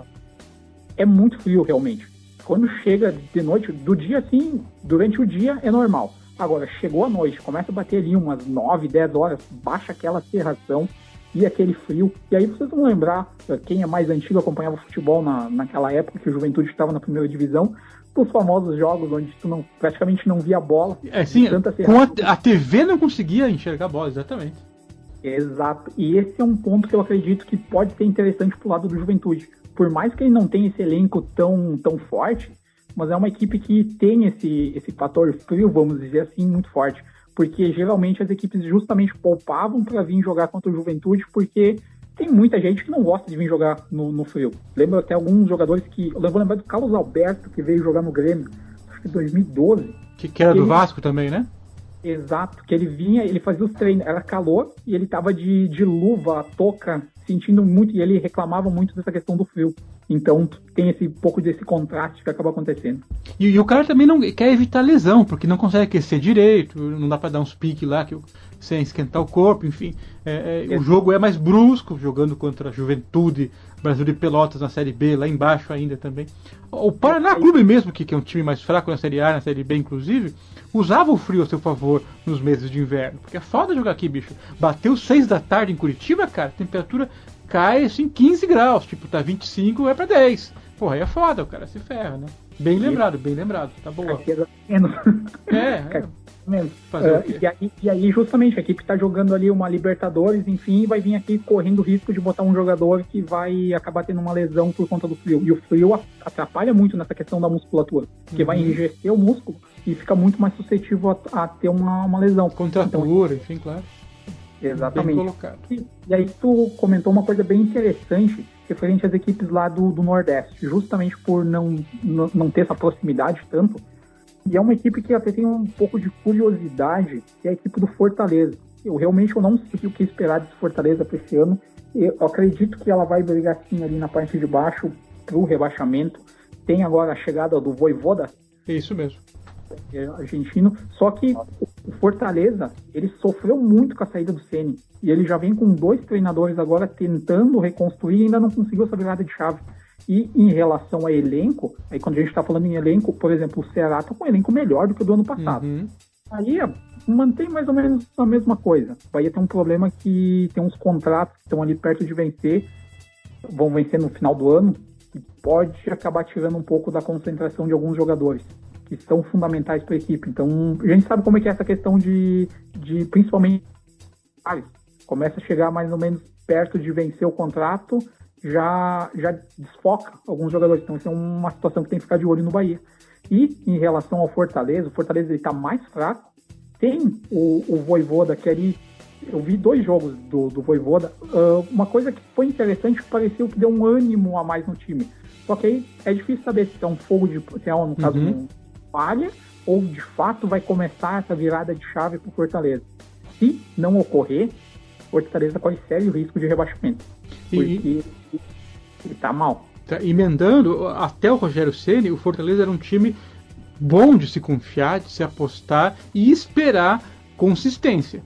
É muito frio realmente. Quando chega de noite, do dia assim, durante o dia é normal. Agora, chegou a noite, começa a bater ali umas nove, dez horas, baixa aquela serração e aquele frio. E aí vocês vão lembrar, quem é mais antigo acompanhava futebol na, naquela época que o Juventude estava na primeira divisão, dos famosos jogos onde tu não, praticamente não via a bola. É, sim, com a, a T V não conseguia enxergar a bola, exatamente. Exato, e esse é um ponto que eu acredito que pode ser interessante pro lado do Juventude. Por mais que ele não tenha esse elenco tão, tão forte, mas é uma equipe que tem esse, esse fator frio, vamos dizer assim, muito forte. Porque geralmente as equipes justamente poupavam para vir jogar contra o Juventude, porque tem muita gente que não gosta de vir jogar no, no frio. Lembro até alguns jogadores que... Eu vou lembrar do Carlos Alberto, que veio jogar no Grêmio, acho que em dois mil e doze. Que, que era que do ele... Vasco também, né? Exato, que ele vinha, ele fazia os treinos, era calor, e ele tava de, de luva, touca, sentindo muito, e ele reclamava muito dessa questão do frio. Então tem esse pouco desse contraste que acaba acontecendo. E, e o cara também não quer evitar lesão, porque não consegue aquecer direito, não dá pra dar uns piques lá que, sem esquentar o corpo, enfim. É, é, o jogo é mais brusco, jogando contra a Juventude, Brasil de Pelotas na Série B, lá embaixo ainda também. O Paraná Clube mesmo, que, que é um time mais fraco na Série A, na Série B inclusive, usava o frio a seu favor nos meses de inverno. Porque é foda jogar aqui, bicho. Bateu seis da tarde em Curitiba, cara, a temperatura cai assim quinze graus, tipo, tá vinte e cinco, é pra dez. Porra, aí é foda, o cara se ferra, né? Bem lembrado, bem lembrado, tá boa. É, é. Mesmo. Uh, e, aí, e aí, justamente, a equipe está jogando ali uma Libertadores, enfim, vai vir aqui correndo o risco de botar um jogador que vai acabar tendo uma lesão por conta do frio. E o frio atrapalha muito nessa questão da musculatura, porque uhum. vai enrijecer o músculo e fica muito mais suscetível a, a ter uma, uma lesão. Contratura, então, enfim, claro. Exatamente. Bem colocado. E, e aí tu comentou uma coisa bem interessante referente às equipes lá do, do Nordeste, justamente por não, não, não ter essa proximidade tanto. E é uma equipe que até tem um pouco de curiosidade, que é a equipe do Fortaleza. Eu realmente eu não sei o que esperar desse Fortaleza para esse ano. Eu acredito que ela vai brigar sim ali na parte de baixo para o rebaixamento. Tem agora a chegada do Vojvoda. É isso mesmo. É argentino. Só que o Fortaleza, ele sofreu muito com a saída do Ceni. E ele já vem com dois treinadores agora tentando reconstruir e ainda não conseguiu essa virada de chave. E em relação a elenco, aí quando a gente está falando em elenco, por exemplo, o Ceará está com um elenco melhor do que o do ano passado. Uhum. Aí mantém mais ou menos a mesma coisa. Vai ter um problema que tem uns contratos que estão ali perto de vencer, vão vencer no final do ano, e pode acabar tirando um pouco da concentração de alguns jogadores que são fundamentais para a equipe. Então, a gente sabe como é que é essa questão de, de principalmente, começa a chegar mais ou menos perto de vencer o contrato, já, já desfoca alguns jogadores. Então, isso é uma situação que tem que ficar de olho no Bahia. E, em relação ao Fortaleza, o Fortaleza está mais fraco. Tem o, o Vojvoda, que ali... Eu vi dois jogos do, do Vojvoda. Uh, uma coisa que foi interessante, pareceu que deu um ânimo a mais no time. Só que aí é difícil saber se é um fogo de... Se é, no caso, uhum. um falha, ou, de fato, vai começar essa virada de chave para o Fortaleza. Se não ocorrer, o Fortaleza corre sério risco de rebaixamento. Porque... E... ele tá mal. Tá emendando, até o Rogério Ceni, o Fortaleza era um time bom de se confiar, de se apostar e esperar consistência.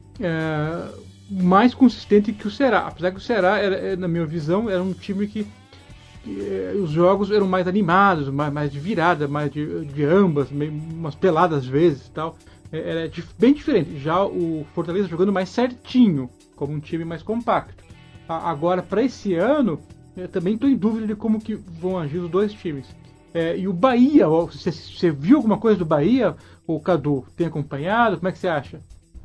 É, mais consistente que o Ceará. Apesar que o Ceará, era, na minha visão, era um time que, que os jogos eram mais animados, mais, mais de virada, mais de, de ambas, meio, umas peladas às vezes e tal. Era bem diferente. Já o Fortaleza jogando mais certinho, como um time mais compacto. Agora, para esse ano, eu também estou em dúvida de como que vão agir os dois times. É, e o Bahia, você, você viu alguma coisa do Bahia, o Cadu? Tem acompanhado? Como é que você acha?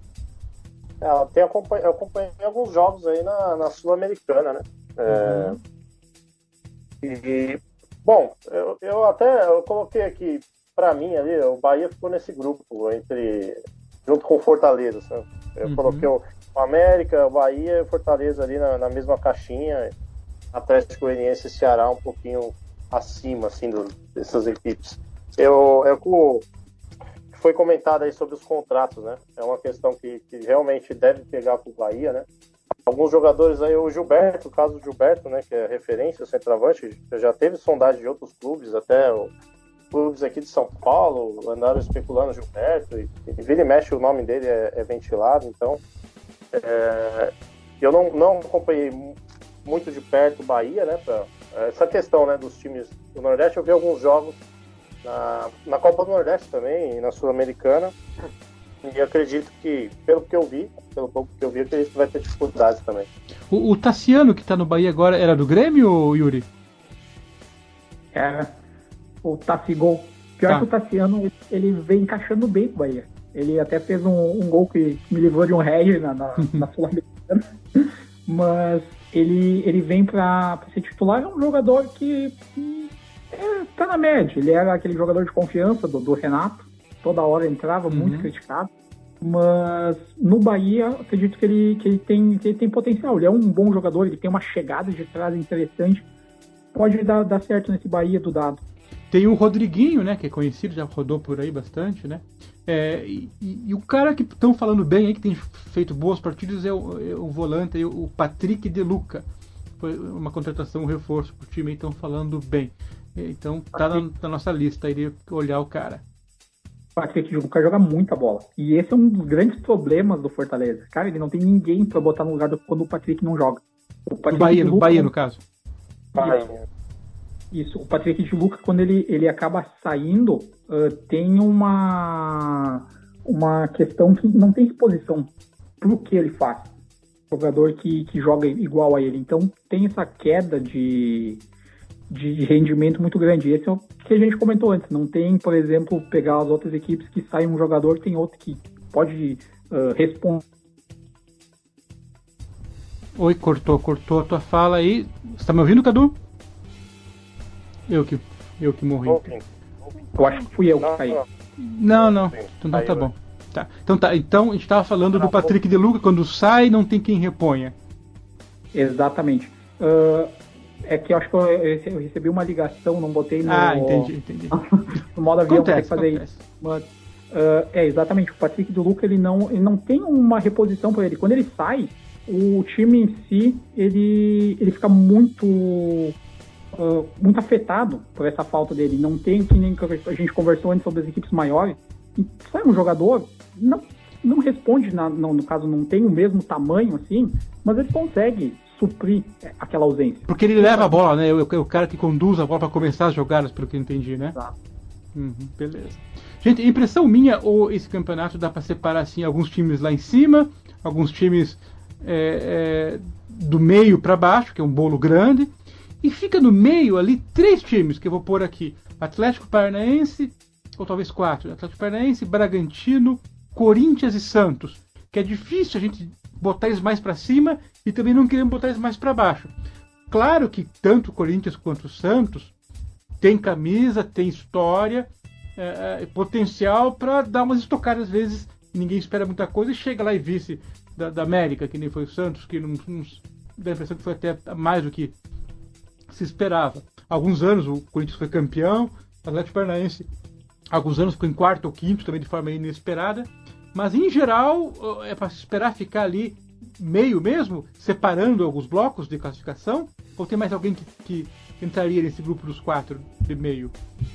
É, eu, tenho acompanhado, eu acompanhei alguns jogos aí na, na Sul-Americana, né? É, uhum. E, bom, eu, eu até eu coloquei aqui, para mim ali, o Bahia ficou nesse grupo, entre junto com o Fortaleza. Sabe? Eu uhum. coloquei o, o América, o Bahia e o Fortaleza ali na, na mesma caixinha. Atlético Goianiense e Ceará um pouquinho acima assim, do, dessas equipes. Eu, é o que foi comentado aí sobre os contratos, né? É uma questão que, que realmente deve pegar para o Bahia, né? Alguns jogadores aí, o Gilberto, o caso do Gilberto, né, que é referência, centroavante, já teve sondagem de outros clubes, até o, clubes aqui de São Paulo andaram especulando o Gilberto, e, e vira e mexe o nome dele é, é ventilado, então é, eu não, não acompanhei muito de perto o Bahia, né, pra, essa questão, né, dos times do Nordeste. Eu vi alguns jogos na, na Copa do Nordeste também, e na Sul-Americana, e acredito que, pelo que eu vi, pelo pouco que eu vi, acredito que vai ter dificuldades também. O, o Tassiano, que tá no Bahia agora, era do Grêmio, Yuri? Era. O Tassigol. Pior tá. que o Tassiano, ele, ele vem encaixando bem com o Bahia. Ele até fez um, um gol que me livrou de um rege na, na, na Sul-Americana. Mas ele, ele vem pra, pra ser titular. É um jogador que é, tá na média. Ele era aquele jogador de confiança do, do Renato. Toda hora entrava, uhum. muito criticado. Mas no Bahia, acredito que ele, que, ele tem, que ele tem potencial. Ele é um bom jogador, ele tem uma chegada de trás interessante. Pode dar, dar certo nesse Bahia do Dado. Tem o Rodriguinho, né, que é conhecido, já rodou por aí bastante, né? É, e, e o cara que estão falando bem aí, que tem feito boas partidas, é o, é o volante, é o Patrick De Luca. Foi uma contratação, um reforço pro time, estão falando bem. Então tá na, na nossa lista aí de olhar o cara. O Patrick De Luca joga muita bola. E esse é um dos grandes problemas do Fortaleza. Cara, ele não tem ninguém pra botar no lugar do, quando o Patrick não joga. O Patrick no Bahia, Luca, no Bahia, no caso. Bahia. Isso, o Patrick De Luca, quando ele, ele acaba saindo, uh, tem uma, uma questão que não tem exposição pro que ele faz. Jogador que, que joga igual a ele. Então tem essa queda de... de rendimento muito grande. Esse é o que a gente comentou antes. Não tem, por exemplo, pegar as outras equipes que sai um jogador, tem outro que pode uh, responder. Oi, cortou, cortou a tua fala aí. Você tá me ouvindo, Cadu? Eu que, eu que morri. Eu acho que fui eu que caí. Não, não. Então tá, tá bom. Tá. Então tá. Então a gente tava falando do Patrick De Luca, quando sai, não tem quem reponha. Exatamente. Uh, É que eu acho que eu recebi uma ligação, não botei no... Ah, entendi, entendi. no modo avião, acontece, tem que fazer acontece. isso. Mas, uh, é, exatamente, o Patrick De Luca, ele não, ele não tem uma reposição para ele. Quando ele sai, o time em si, ele, ele fica muito, uh, muito afetado por essa falta dele. Não tem, que nem a gente conversou antes sobre as equipes maiores, e sai um jogador, não, não responde, na, não, no caso, não tem o mesmo tamanho, assim, mas ele consegue suprir aquela ausência. Porque ele leva a bola, né? É o cara que conduz a bola para começar as jogadas, pelo que eu entendi, né? Exato. Uhum, beleza. Gente, impressão minha, ou esse campeonato dá para separar assim alguns times lá em cima, alguns times é, é, do meio para baixo, que é um bolo grande, e fica no meio ali três times que eu vou pôr aqui: Atlético Paranaense, ou talvez quatro: Atlético Paranaense, Bragantino, Corinthians e Santos. Que é difícil a gente botar eles mais para cima e também não queremos botar eles mais para baixo. Claro que tanto o Corinthians quanto o Santos tem camisa, tem história, é, é, potencial para dar umas estocadas às vezes, ninguém espera muita coisa e chega lá e vice da, da América, que nem foi o Santos, que não, não dá a impressão que foi até mais do que se esperava. Alguns anos o Corinthians foi campeão, o Atlético Paranaense alguns anos ficou em quarto ou quinto, também de forma inesperada. Mas, em geral, é para esperar ficar ali meio mesmo, separando alguns blocos de classificação? Ou tem mais alguém que, que entraria nesse grupo dos quatro de meio?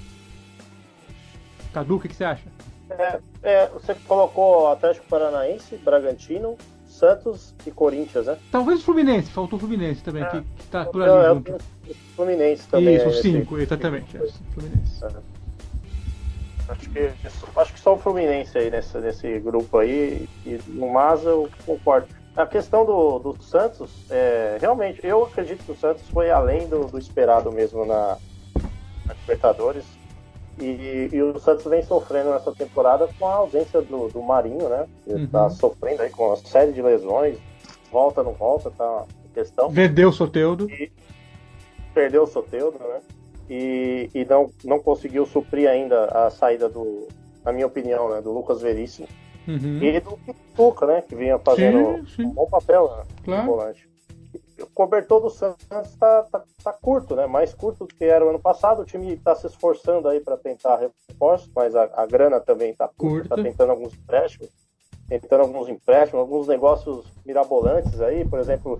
Cadu, o que, que você acha? É, é, você colocou Atlético Paranaense, Bragantino, Santos e Corinthians, né? Talvez o Fluminense, faltou o Fluminense também, é. que, que tá por ali é, junto. É o Fluminense também. Isso, é, os cinco, exatamente. É, o Fluminense. É. Acho que, acho que só o Fluminense aí nesse, nesse grupo aí, e no Masa eu concordo. A questão do, do Santos, é, realmente, eu acredito que o Santos foi além do, do esperado mesmo na, na Libertadores, e, e o Santos vem sofrendo nessa temporada com a ausência do, do Marinho, né? Ele uhum. tá sofrendo aí com uma série de lesões, volta, não volta, tá a questão. Vendeu o Soteldo. E, perdeu o Soteldo, né? E, e não, não conseguiu suprir ainda a saída do, na minha opinião, né, do Lucas Veríssimo. Uhum. E do Pituca, né? Que vinha fazendo sim, sim. um bom papel, né, Claro. no volante. O cobertor do Santos tá, tá, tá curto, né? Mais curto do que era o ano passado. O time tá se esforçando aí para tentar reforço, mas a, a grana também tá curta. Tá tentando alguns empréstimos, tentando alguns empréstimos, alguns negócios mirabolantes aí. Por exemplo,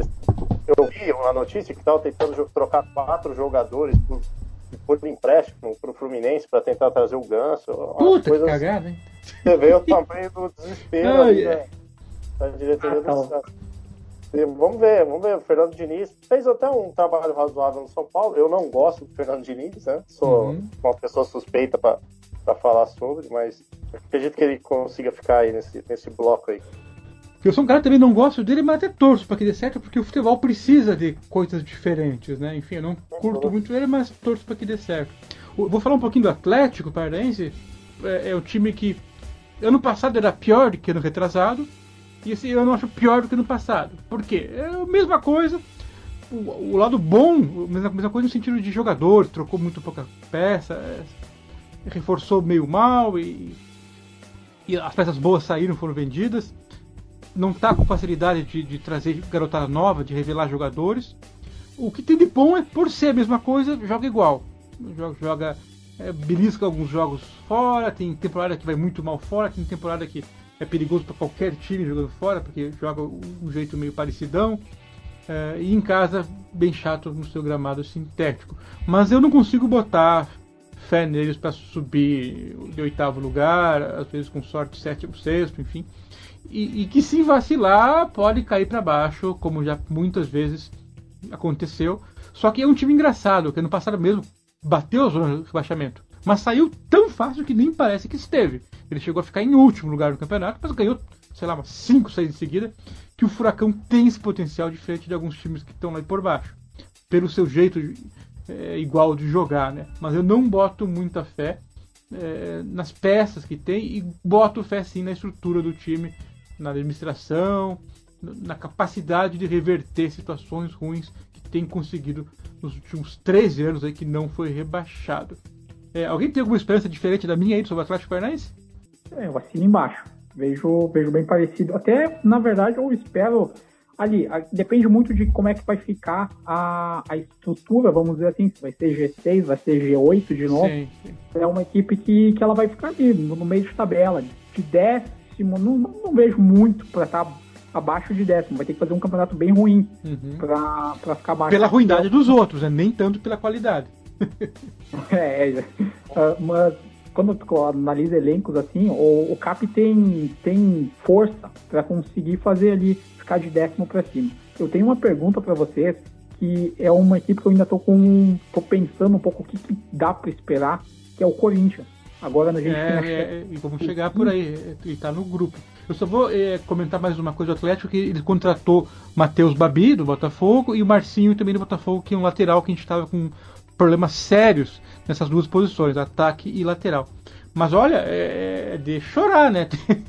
eu vi uma notícia que estava tentando trocar quatro jogadores por, por empréstimo pro Fluminense para tentar trazer o Ganso. Puta coisas... que cagada, hein? Você vê o tamanho do desespero oh, ali, yeah. né? Da diretoria ah, tá. do Santos. Vamos ver, vamos ver. O Fernando Diniz fez até um trabalho razoável no São Paulo. Eu não gosto do Fernando Diniz, né? Sou uhum. uma pessoa suspeita para falar sobre, mas acredito que ele consiga ficar aí nesse, nesse bloco aí. Eu sou um cara que também não gosto dele, mas até torço para que dê certo, porque o futebol precisa de coisas diferentes, né? Enfim, eu não curto muito ele, mas torço para que dê certo. Vou falar um pouquinho do Atlético Paranaense. É, é o time que ano passado era pior do que ano retrasado. E esse ano eu acho pior do que no passado. Por quê? É a mesma coisa. O, o lado bom, a mesma, mesma coisa no sentido de jogador, trocou muito pouca peça, é, reforçou meio mal e, e as peças boas saíram, foram vendidas. Não está com facilidade de, de trazer garotada nova, de revelar jogadores. O que tem de bom é, por ser a mesma coisa, joga igual. Joga, joga é, belisca alguns jogos fora, tem temporada que vai muito mal fora, tem temporada que é perigoso para qualquer time jogando fora, porque joga um jeito meio parecidão. É, e em casa, bem chato no seu gramado sintético. Mas eu não consigo botar fé neles para subir de oitavo lugar, às vezes com sorte sétimo, sexto, enfim. E, e que se vacilar, pode cair para baixo, como já muitas vezes aconteceu. Só que é um time engraçado, que ano passado mesmo bateu a zona de rebaixamento. Mas saiu tão fácil que nem parece que esteve. Ele chegou a ficar em último lugar no campeonato, mas ganhou, sei lá, umas cinco, seis em seguida. Que o Furacão tem esse potencial diferente de alguns times que estão lá por baixo. Pelo seu jeito é, igual de jogar, né? Mas eu não boto muita fé é, nas peças que tem e boto fé sim na estrutura do time, na administração, na capacidade de reverter situações ruins que tem conseguido nos últimos treze anos aí que não foi rebaixado. É, alguém tem alguma esperança diferente da minha aí sobre o Atlético Paranaense? É, eu assino embaixo. Vejo, vejo bem parecido. Até, na verdade, eu espero ali. A, depende muito de como é que vai ficar a, a estrutura, vamos dizer assim. Se vai ser G seis, vai ser G oito de novo. Sim, sim. É uma equipe que, que ela vai ficar ali, no, no meio de tabela. De décimo, não, não, não vejo muito para estar abaixo de décimo. Vai ter que fazer um campeonato bem ruim uhum. para ficar abaixo. Pela ruindade dos outros, né? Nem tanto pela qualidade. é, é. Uh, mas quando eu analiso elencos assim, o, o Cap tem, tem força para conseguir fazer ali, ficar de décimo para cima. Eu tenho uma pergunta para vocês, que é uma equipe que eu ainda tô, com, tô pensando um pouco o que, que dá para esperar, que é o Corinthians. Agora a gente é, tem a... é, e vamos chegar por aí, e tá no grupo. Eu só vou é, comentar mais uma coisa do Atlético, que ele contratou Matheus Babi, do Botafogo, e o Marcinho também do Botafogo, que é um lateral que a gente estava com problemas sérios nessas duas posições, ataque e lateral. Mas olha, é, é de chorar, né?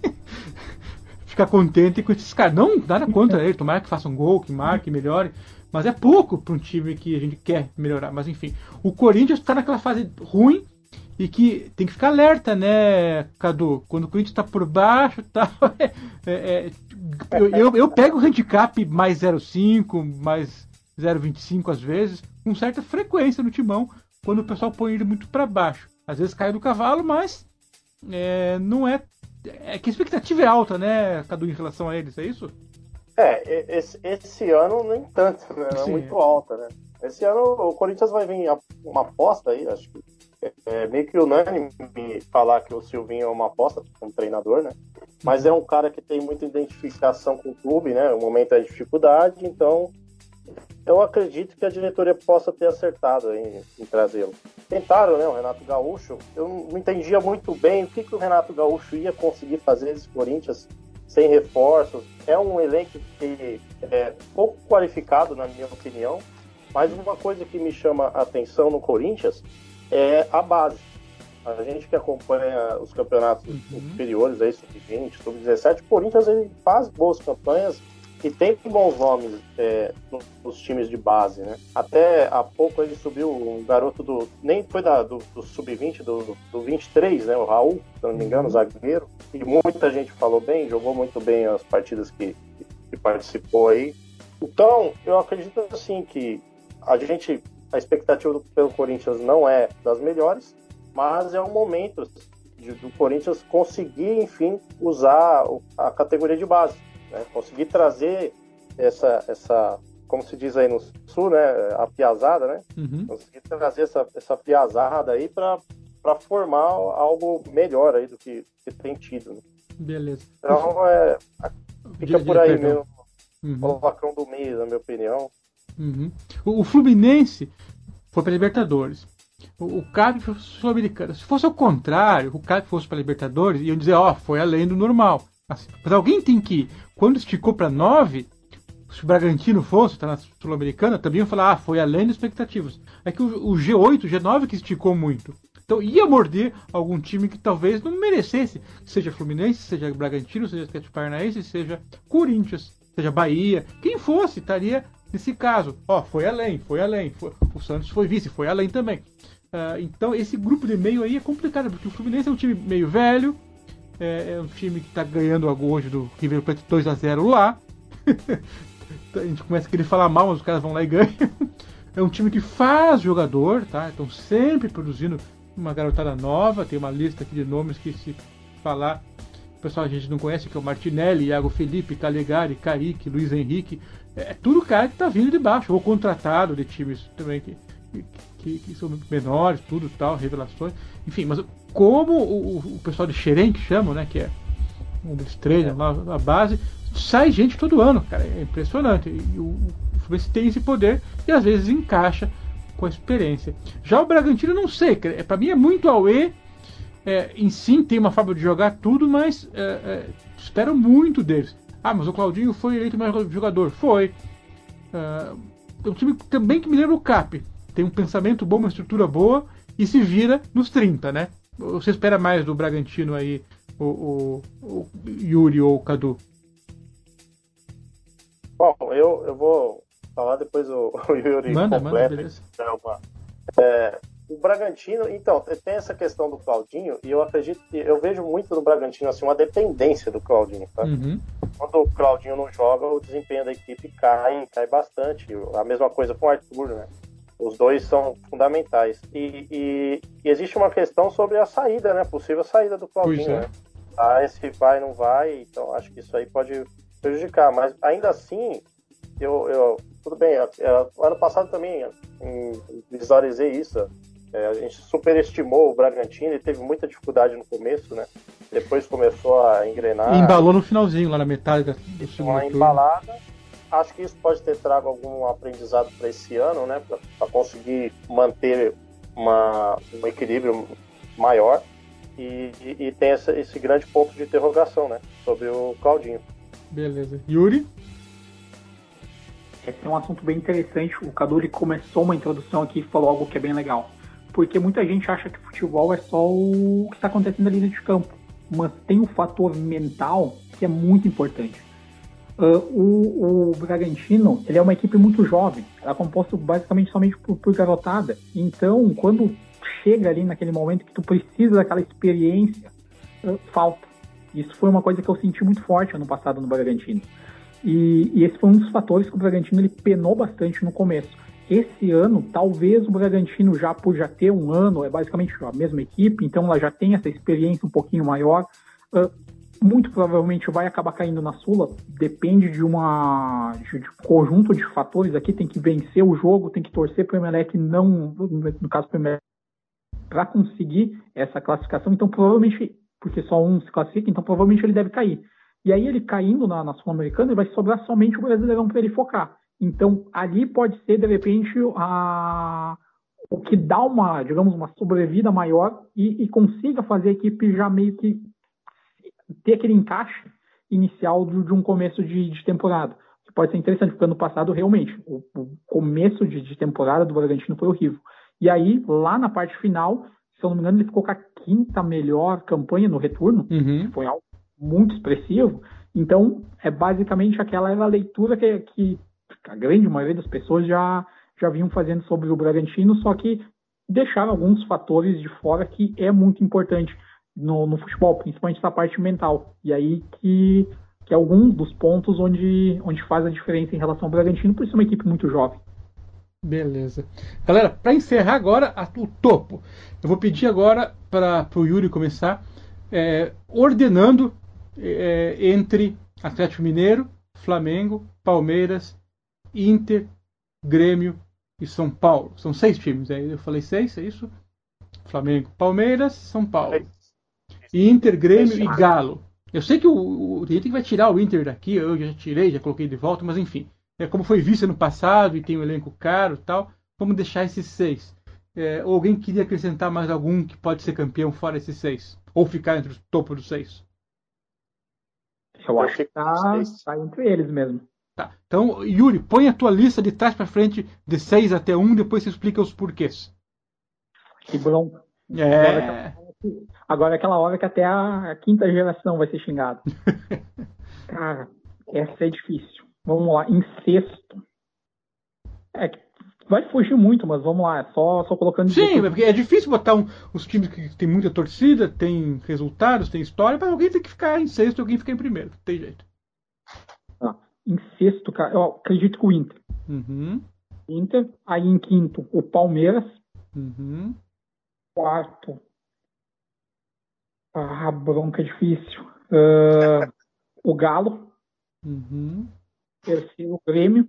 Ficar contente com esses caras. Não, nada contra ele, tomara que faça um gol, que marque, melhore. Mas é pouco para um time que a gente quer melhorar. Mas enfim, o Corinthians está naquela fase ruim e que tem que ficar alerta, né, Cadu? Quando o Corinthians está por baixo, tá, é, é, eu, eu, eu pego o handicap mais zero vírgula cinco, mais zero vírgula vinte e cinco às vezes, com certa frequência no timão, quando o pessoal põe ele muito para baixo. Às vezes cai do cavalo, mas é, não é... É que a expectativa é alta, né, Cadu, em relação a eles, é isso? É, esse, esse ano nem tanto, né? Não é Sim. muito alta, né? Esse ano o Corinthians vai vir uma aposta aí, acho que é, é meio que unânime falar que o Silvinho é uma aposta como treinador, né? Mas é um cara que tem muita identificação com o clube, né? O momento é de dificuldade, então eu acredito que a diretoria possa ter acertado em, em trazê-lo. Tentaram, né, o Renato Gaúcho. Eu não entendia muito bem o que, que o Renato Gaúcho ia conseguir fazer esse Corinthians sem reforços. É um elenco que é pouco qualificado, na minha opinião, mas uma coisa que me chama a atenção no Corinthians é a base. A gente que acompanha os campeonatos uhum. superiores, aí, sub vinte, sub dezessete, o Corinthians ele faz boas campanhas, e tem bons nomes é, nos times de base, né? Até há pouco ele subiu um garoto do... Nem foi da, do, do sub vinte, do, do vinte e três, né? O Raul, se não me engano, zagueiro. E muita gente falou bem, jogou muito bem as partidas que, que participou aí. Então, eu acredito assim que a gente... A expectativa do, pelo Corinthians não é das melhores, mas é um momento de, do Corinthians conseguir, enfim, usar a categoria de base, né? Conseguir trazer essa, essa, como se diz aí no Sul, né? A piazada, né? Uhum. Conseguir trazer essa, essa piazada aí para formar algo melhor aí do que, que tem tido, né? Beleza. Então, é, fica por aí mesmo, uhum. O lacrão do mês, na minha opinião. Uhum. O, o Fluminense foi para Libertadores. O, o C A P foi Sul-Americana. Se fosse o contrário, o C A P fosse para Libertadores, iam dizer, ó, oh, foi além do normal. Assim, mas alguém tem que, quando esticou para nove, se o Bragantino fosse, tá na Sul-Americana, também iam falar, ah, foi além das expectativas. É que o, o G oito, o G nove que esticou muito. Então ia morder algum time que talvez não merecesse, seja Fluminense, seja Bragantino, seja Atlético Paranaense, seja Corinthians, seja Bahia, quem fosse, estaria nesse caso. Ó, foi além, foi além. Foi, o Santos foi vice, foi além também. Uh, então esse grupo de meio aí é complicado, porque o Fluminense é um time meio velho, é, é um time que está ganhando hoje do River Plate dois a zero lá. A gente começa a querer falar mal, mas os caras vão lá e ganham. É um time que faz jogador, tá? Estão sempre produzindo uma garotada nova. Tem uma lista aqui de nomes que, se falar, o pessoal a gente não conhece, que é o Martinelli, Iago Felipe, Calegari, Kaique, Luiz Henrique. É tudo cara que está vindo de baixo, ou contratado de times também que, que, que são menores, tudo tal, revelações. Enfim, mas como o, o pessoal de Xerém, que chamam, né, que é uma estrela lá na base, sai gente todo ano, cara, é impressionante. E o, o Fluminense tem esse poder e às vezes encaixa com a experiência. Já o Bragantino, não sei, é, para mim é muito auê, é, em si tem uma fábrica de jogar tudo, mas é, é, espero muito deles. Ah, mas o Claudinho foi eleito o melhor jogador. Foi. Uh, é um time também que me lembra o C A P. Tem um pensamento bom, uma estrutura boa e se vira nos trinta, né? Você espera mais do Bragantino aí, o, o, o Yuri ou o Cadu? Bom, eu, eu vou falar depois o, o Yuri manda, completa. Manda, beleza. É, o Bragantino, então, tem essa questão do Claudinho, e eu acredito que eu vejo muito no Bragantino assim, uma dependência do Claudinho, tá? Uhum. Quando o Claudinho não joga, o desempenho da equipe cai, cai bastante. A mesma coisa com o Arthur, né? Os dois são fundamentais. E, e, e existe uma questão sobre a saída, né? Possível saída do Claudinho, é. né? Ah, esse vai, não vai, então acho que isso aí pode prejudicar. Mas ainda assim, eu, eu tudo bem, eu, eu, ano passado também em, visualizei isso. É, a gente superestimou o Bragantino e teve muita dificuldade no começo, né? Depois começou a engrenar. E embalou no finalzinho, lá na metade do segundo uma turno. embalada. Acho que isso pode ter trago algum aprendizado para esse ano, né? Para conseguir manter uma, um equilíbrio maior. E, e, e tem essa, esse grande ponto de interrogação, né? Sobre o Claudinho. Beleza. Yuri? Esse é um assunto bem interessante. O Cadu ele começou uma introdução aqui e falou algo que é bem legal. Porque muita gente acha que futebol é só o que está acontecendo ali dentro de campo. Mas tem um fator mental que é muito importante. Uh, o, o Bragantino, ele é uma equipe muito jovem. Ela é composta basicamente somente por, por garotada. Então, quando chega ali naquele momento que tu precisa daquela experiência, uh, falta. Isso foi uma coisa que eu senti muito forte ano passado no Bragantino. E, e esse foi um dos fatores que o Bragantino ele penou bastante no começo. Esse ano, talvez o Bragantino, já por já ter um ano, é basicamente a mesma equipe, então ela já tem essa experiência um pouquinho maior, uh, muito provavelmente vai acabar caindo na Sula, depende de, uma, de, de um conjunto de fatores aqui, tem que vencer o jogo, tem que torcer para o Emelec, não, no caso para o Emelec, para conseguir essa classificação, então provavelmente, porque só um se classifica, então provavelmente ele deve cair. E aí ele caindo na, na Sul-Americana, vai sobrar somente o Brasileirão para ele focar. Então, ali pode ser, de repente, a... o que dá uma, digamos, uma sobrevida maior e, e consiga fazer a equipe já meio que ter aquele encaixe inicial de, de um começo de, de temporada. Que pode ser interessante, porque ano passado, realmente, o, o começo de, de temporada do Bragantino foi horrível. E aí, lá na parte final, se eu não me engano, ele ficou com a quinta melhor campanha no retorno, uhum. que foi algo muito expressivo. Então, é basicamente aquela era a leitura que, que a grande maioria das pessoas já, já vinham fazendo sobre o Bragantino, só que deixaram alguns fatores de fora que é muito importante no, no futebol, principalmente essa parte mental. E aí que, que é algum dos pontos onde, onde faz a diferença em relação ao Bragantino, por ser uma equipe muito jovem. Beleza. Galera, para encerrar agora a, o topo, eu vou pedir agora para o Yuri começar é, ordenando é, entre Atlético Mineiro, Flamengo, Palmeiras, Inter, Grêmio e São Paulo. São seis times, aí eu falei seis, é isso? Flamengo, Palmeiras, São Paulo. Inter, Grêmio e Galo. Eu sei que o, o tem vai tirar o Inter daqui, eu já tirei, já coloquei de volta, mas enfim. É como foi visto no passado e tem um elenco caro e tal, vamos deixar esses seis. É, ou alguém queria acrescentar mais algum que pode ser campeão fora esses seis? Ou ficar entre o topo dos seis? Eu acho que tá, tá entre eles mesmo. Tá. Então, Yuri, põe a tua lista de trás para frente de seis até um, depois você explica os porquês. Que bronca. É. Agora é aquela hora que até a, a quinta geração vai ser xingada. Cara, essa é difícil. Vamos lá, em sexto. É, vai fugir muito, mas vamos lá, é só, só colocando... Sim, porque é difícil botar um, os times que tem muita torcida, tem resultados, tem história, para alguém ter que ficar em sexto e alguém ficar em primeiro. Não tem jeito. Ah, em sexto, cara, eu acredito que o Inter. Uhum. Inter. Aí em quinto, o Palmeiras. Uhum. Quarto. Ah, bronca é difícil. Uh, o Galo. Uhum. Terceiro, o Grêmio.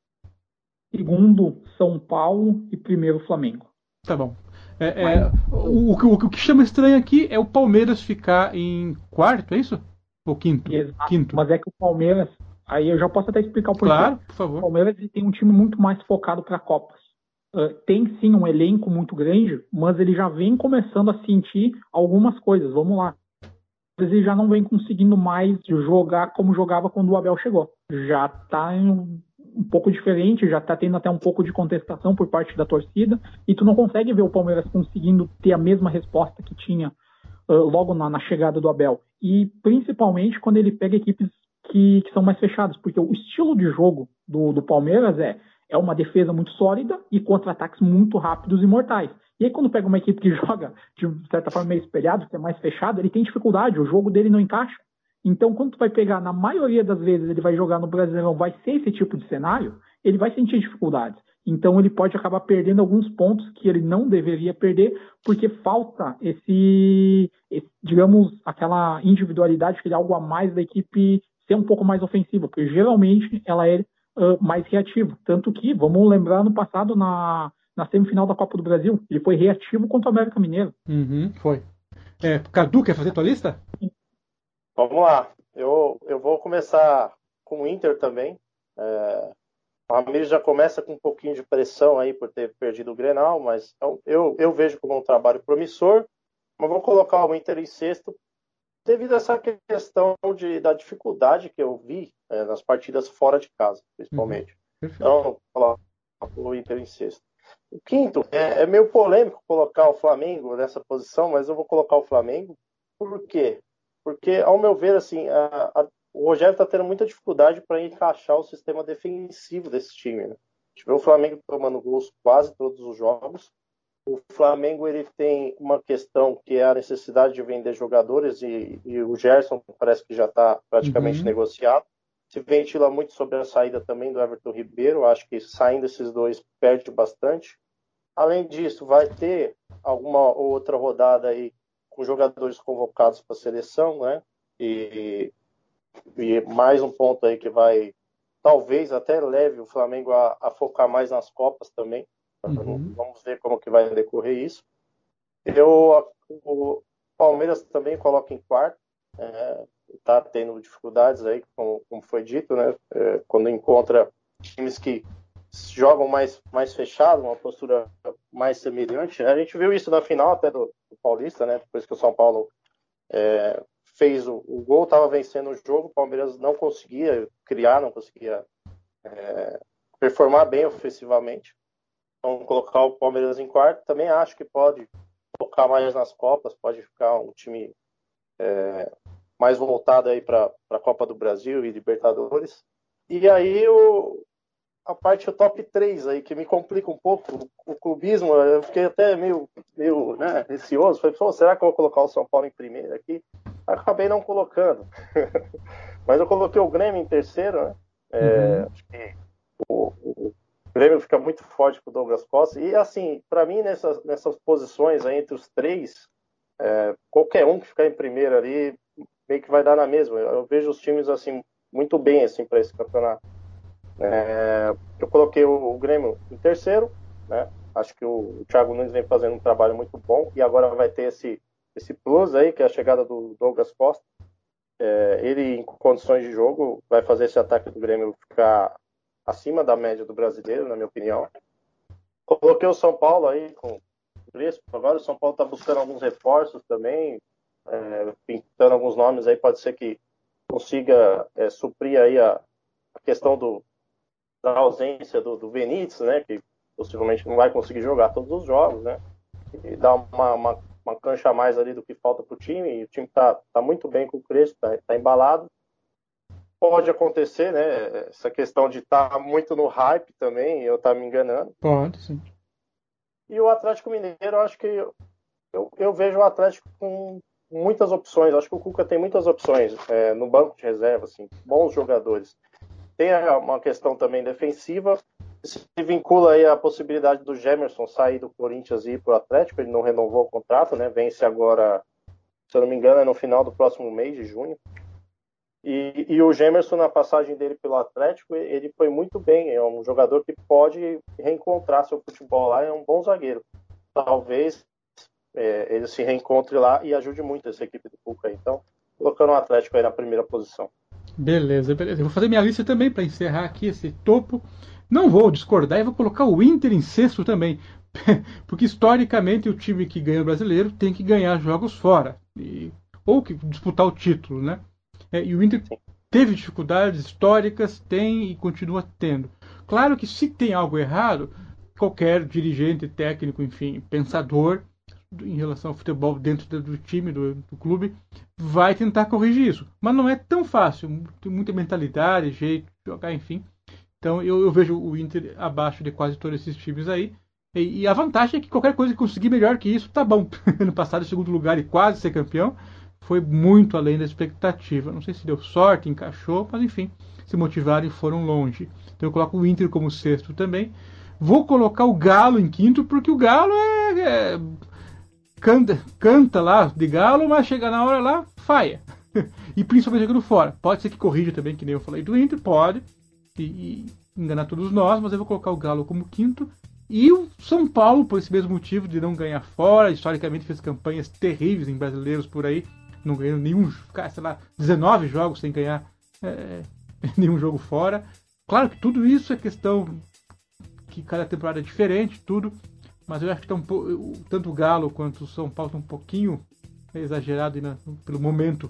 Segundo, São Paulo. E primeiro, Flamengo. Tá bom. É, é, o, o, o que chama estranho aqui é o Palmeiras ficar em quarto, é isso? Ou quinto? Exato. Quinto. Mas é que o Palmeiras... Aí eu já posso até explicar o porquê. Claro, por favor. O Palmeiras tem um time muito mais focado para Copas. Uh, tem sim um elenco muito grande, mas ele já vem começando a sentir algumas coisas. Vamos lá. Ele já não vem conseguindo mais jogar como jogava quando o Abel chegou. Já está um, um pouco diferente, já está tendo até um pouco de contestação por parte da torcida, e tu não consegue ver o Palmeiras conseguindo ter a mesma resposta que tinha uh, logo na, na chegada do Abel. E principalmente quando ele pega equipes que, que são mais fechadas, porque o estilo de jogo do, do Palmeiras é É uma defesa muito sólida e contra-ataques muito rápidos e mortais. E aí quando pega uma equipe que joga de certa forma meio espelhado, que é mais fechado, ele tem dificuldade, o jogo dele não encaixa. Então quando tu vai pegar, na maioria das vezes ele vai jogar no Brasileirão, vai ser esse tipo de cenário, ele vai sentir dificuldades. Então ele pode acabar perdendo alguns pontos que ele não deveria perder, porque falta esse, esse digamos, aquela individualidade, aquele algo a mais da equipe ser um pouco mais ofensiva, porque geralmente ela é Uh, mais reativo. Tanto que, vamos lembrar, no passado, na, na semifinal da Copa do Brasil, ele foi reativo contra o América Mineiro. Uhum, foi. É, Cadu, quer fazer tua lista? Vamos lá. Eu, eu vou começar com o Inter também. É, o Ramires já começa com um pouquinho de pressão aí por ter perdido o Grenal, mas eu, eu, eu vejo como um trabalho promissor, mas vou colocar o Inter em sexto devido a essa questão de, da dificuldade que eu vi é, nas partidas fora de casa, principalmente. Uhum. Então, colocar o Inter em sexto. O quinto, é, é meio polêmico colocar o Flamengo nessa posição, mas eu vou colocar o Flamengo. Por quê? Porque, ao meu ver, assim, a, a, o Rogério está tendo muita dificuldade para encaixar o sistema defensivo desse time. Né? A gente vê o Flamengo tomando gols quase todos os jogos. O Flamengo ele tem uma questão que é a necessidade de vender jogadores e, e o Gerson parece que já está praticamente uhum. negociado. Se ventila muito sobre a saída também do Everton Ribeiro. Acho que saindo esses dois perde bastante. Além disso, vai ter alguma outra rodada aí com jogadores convocados para a seleção, né? E, e mais um ponto aí que vai talvez até leve o Flamengo a, a focar mais nas Copas também. Uhum. Vamos ver como que vai decorrer isso. Eu, o Palmeiras também coloca em quarto. Está é, tendo dificuldades aí, como, como foi dito, né? É, quando encontra times que jogam mais, mais fechado, uma postura mais semelhante. A gente viu isso na final até do, do Paulista, né? Depois que o São Paulo é, fez o, o gol, estava vencendo o jogo, o Palmeiras não conseguia criar, não conseguia é, performar bem ofensivamente. Vamos colocar o Palmeiras em quarto. Também acho que pode focar mais nas Copas, pode ficar um time é, mais voltada aí para a Copa do Brasil e Libertadores. E aí o, a parte do top três aí, que me complica um pouco, o, o clubismo, eu fiquei até meio, meio né, receoso, falei, pô, será que eu vou colocar o São Paulo em primeiro aqui? Acabei não colocando. Mas eu coloquei o Grêmio em terceiro, né? É, uhum. Acho que o, o Grêmio fica muito forte com o Douglas Costa. E assim, para mim, nessas, nessas posições aí entre os três, é, qualquer um que ficar em primeiro ali, meio que vai dar na mesma. Eu, eu vejo os times assim muito bem assim, para esse campeonato. É, eu coloquei o, o Grêmio em terceiro, né? Acho que o, o Thiago Nunes vem fazendo um trabalho muito bom e agora vai ter esse, esse plus aí, que é a chegada do Douglas Costa. É, ele, em condições de jogo, vai fazer esse ataque do Grêmio ficar acima da média do brasileiro, na minha opinião. Coloquei o São Paulo aí com o Crespo. Agora o São Paulo está buscando alguns reforços também, é, pintando alguns nomes aí, pode ser que consiga é, suprir aí a, a questão do, da ausência do, do Benítez, né, que possivelmente não vai conseguir jogar todos os jogos, né, e dar uma, uma uma cancha a mais ali do que falta para o time, e o time está tá muito bem com o Crespo, está tá embalado. Pode acontecer, né, essa questão de estar tá muito no hype também, eu estar tá me enganando. Pode, sim. E o Atlético Mineiro, eu acho que eu, eu, eu vejo o Atlético com muitas opções, eu acho que o Cuca tem muitas opções é, no banco de reserva, assim, bons jogadores. Tem uma questão também defensiva, se vincula aí a possibilidade do Gemerson sair do Corinthians e ir para o Atlético. Ele não renovou o contrato, né? Vence agora, se eu não me engano, é no final do próximo mês de junho. E, e o Gemerson, na passagem dele pelo Atlético, ele foi muito bem. É um jogador que pode reencontrar seu futebol lá, é um bom zagueiro. Talvez é, ele se reencontre lá e ajude muito essa equipe do Cuca. Então, colocando o Atlético aí na primeira posição. Beleza, beleza. Eu vou fazer minha lista também para encerrar aqui esse topo. Não vou discordar e vou colocar o Inter em sexto também. Porque historicamente o time que ganha o brasileiro tem que ganhar jogos fora. E, ou que disputar o título, né? É, e o Inter teve dificuldades históricas, tem e continua tendo. Claro que se tem algo errado, qualquer dirigente, técnico, enfim, pensador em relação ao futebol dentro do time, do, do clube, vai tentar corrigir isso. Mas não é tão fácil. Tem muita mentalidade, jeito de jogar, enfim. Então eu, eu vejo o Inter abaixo de quase todos esses times aí. E, e a vantagem é que qualquer coisa que conseguir melhor que isso, tá bom. Ano passado, em segundo lugar e quase ser campeão, foi muito além da expectativa. Não sei se deu sorte, encaixou, mas enfim, se motivaram e foram longe. Então eu coloco o Inter como sexto também. Vou colocar o Galo em quinto, porque o Galo é, é canta, canta lá de Galo, mas chega na hora lá, faia. E principalmente jogando fora. Pode ser que corrija também, que nem eu falei do Inter, pode. E, e enganar todos nós, mas eu vou colocar o Galo como quinto. E o São Paulo, por esse mesmo motivo de não ganhar fora, historicamente fez campanhas terríveis em brasileiros por aí, não ganhou nenhum, sei lá, dezenove jogos sem ganhar é, nenhum jogo fora. Claro que tudo isso é questão que cada temporada é diferente, tudo, mas eu acho que tá um pouco, tanto o Galo quanto o São Paulo estão um pouquinho exagerado na, pelo momento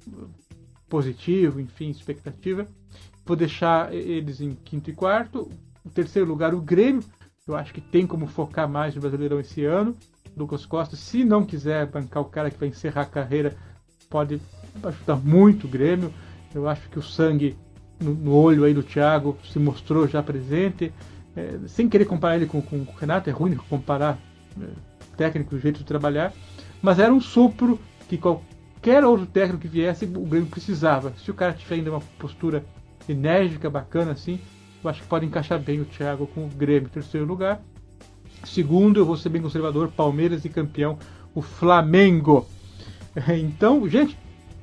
positivo, enfim, expectativa. Vou deixar eles em quinto e quarto. Em terceiro lugar, o Grêmio. Eu acho que tem como focar mais no Brasileirão esse ano. Lucas Costa, se não quiser bancar o cara que vai encerrar a carreira, pode ajudar muito o Grêmio. Eu acho que o sangue no, no olho aí do Thiago se mostrou já presente. É, sem querer comparar ele com, com o Renato, é ruim comparar é, técnico, o jeito de trabalhar. Mas era um sopro que qualquer outro técnico que viesse, o Grêmio precisava. Se o cara tiver ainda uma postura enérgica, bacana assim, eu acho que pode encaixar bem o Thiago com o Grêmio em terceiro lugar. Segundo, eu vou ser bem conservador, Palmeiras e campeão, o Flamengo. Então, gente,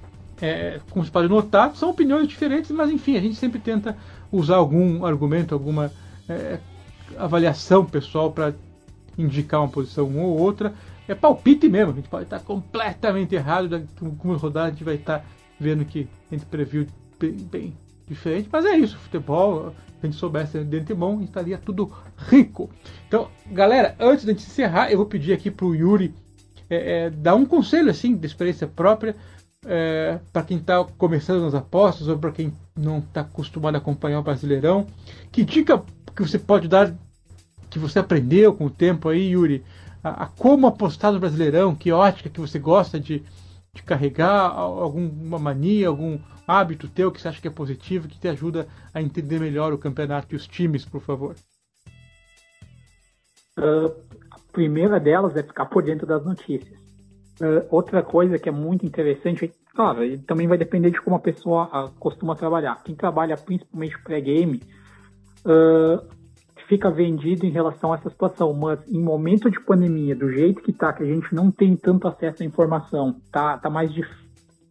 é, como você pode notar, são opiniões diferentes, mas enfim, a gente sempre tenta usar algum argumento, alguma é, avaliação pessoal para indicar uma posição uma ou outra. É palpite mesmo, a gente pode estar completamente errado, com uma rodada a gente vai estar vendo que a gente previu bem, bem diferente, mas é isso, futebol, se a gente soubesse de antemão, estaria tudo rico. Então, galera, antes de a gente encerrar, eu vou pedir aqui pro Yuri é, é, dar um conselho, assim, de experiência própria, é, para quem está começando nas apostas, ou para quem não está acostumado a acompanhar o Brasileirão. Que dica que você pode dar, que você aprendeu com o tempo aí, Yuri, a, a como apostar no Brasileirão, que ótica que você gosta de, te carregar, alguma mania, algum hábito teu que você acha que é positivo, que te ajuda a entender melhor o campeonato e os times, por favor? Uh, a primeira delas é ficar por dentro das notícias. Uh, outra coisa que é muito interessante, claro, e também vai depender de como a pessoa uh, costuma trabalhar. Quem trabalha principalmente pré-game uh, fica vendido em relação a essa situação, mas em momento de pandemia, do jeito que tá, que a gente não tem tanto acesso à informação, tá, tá mais difícil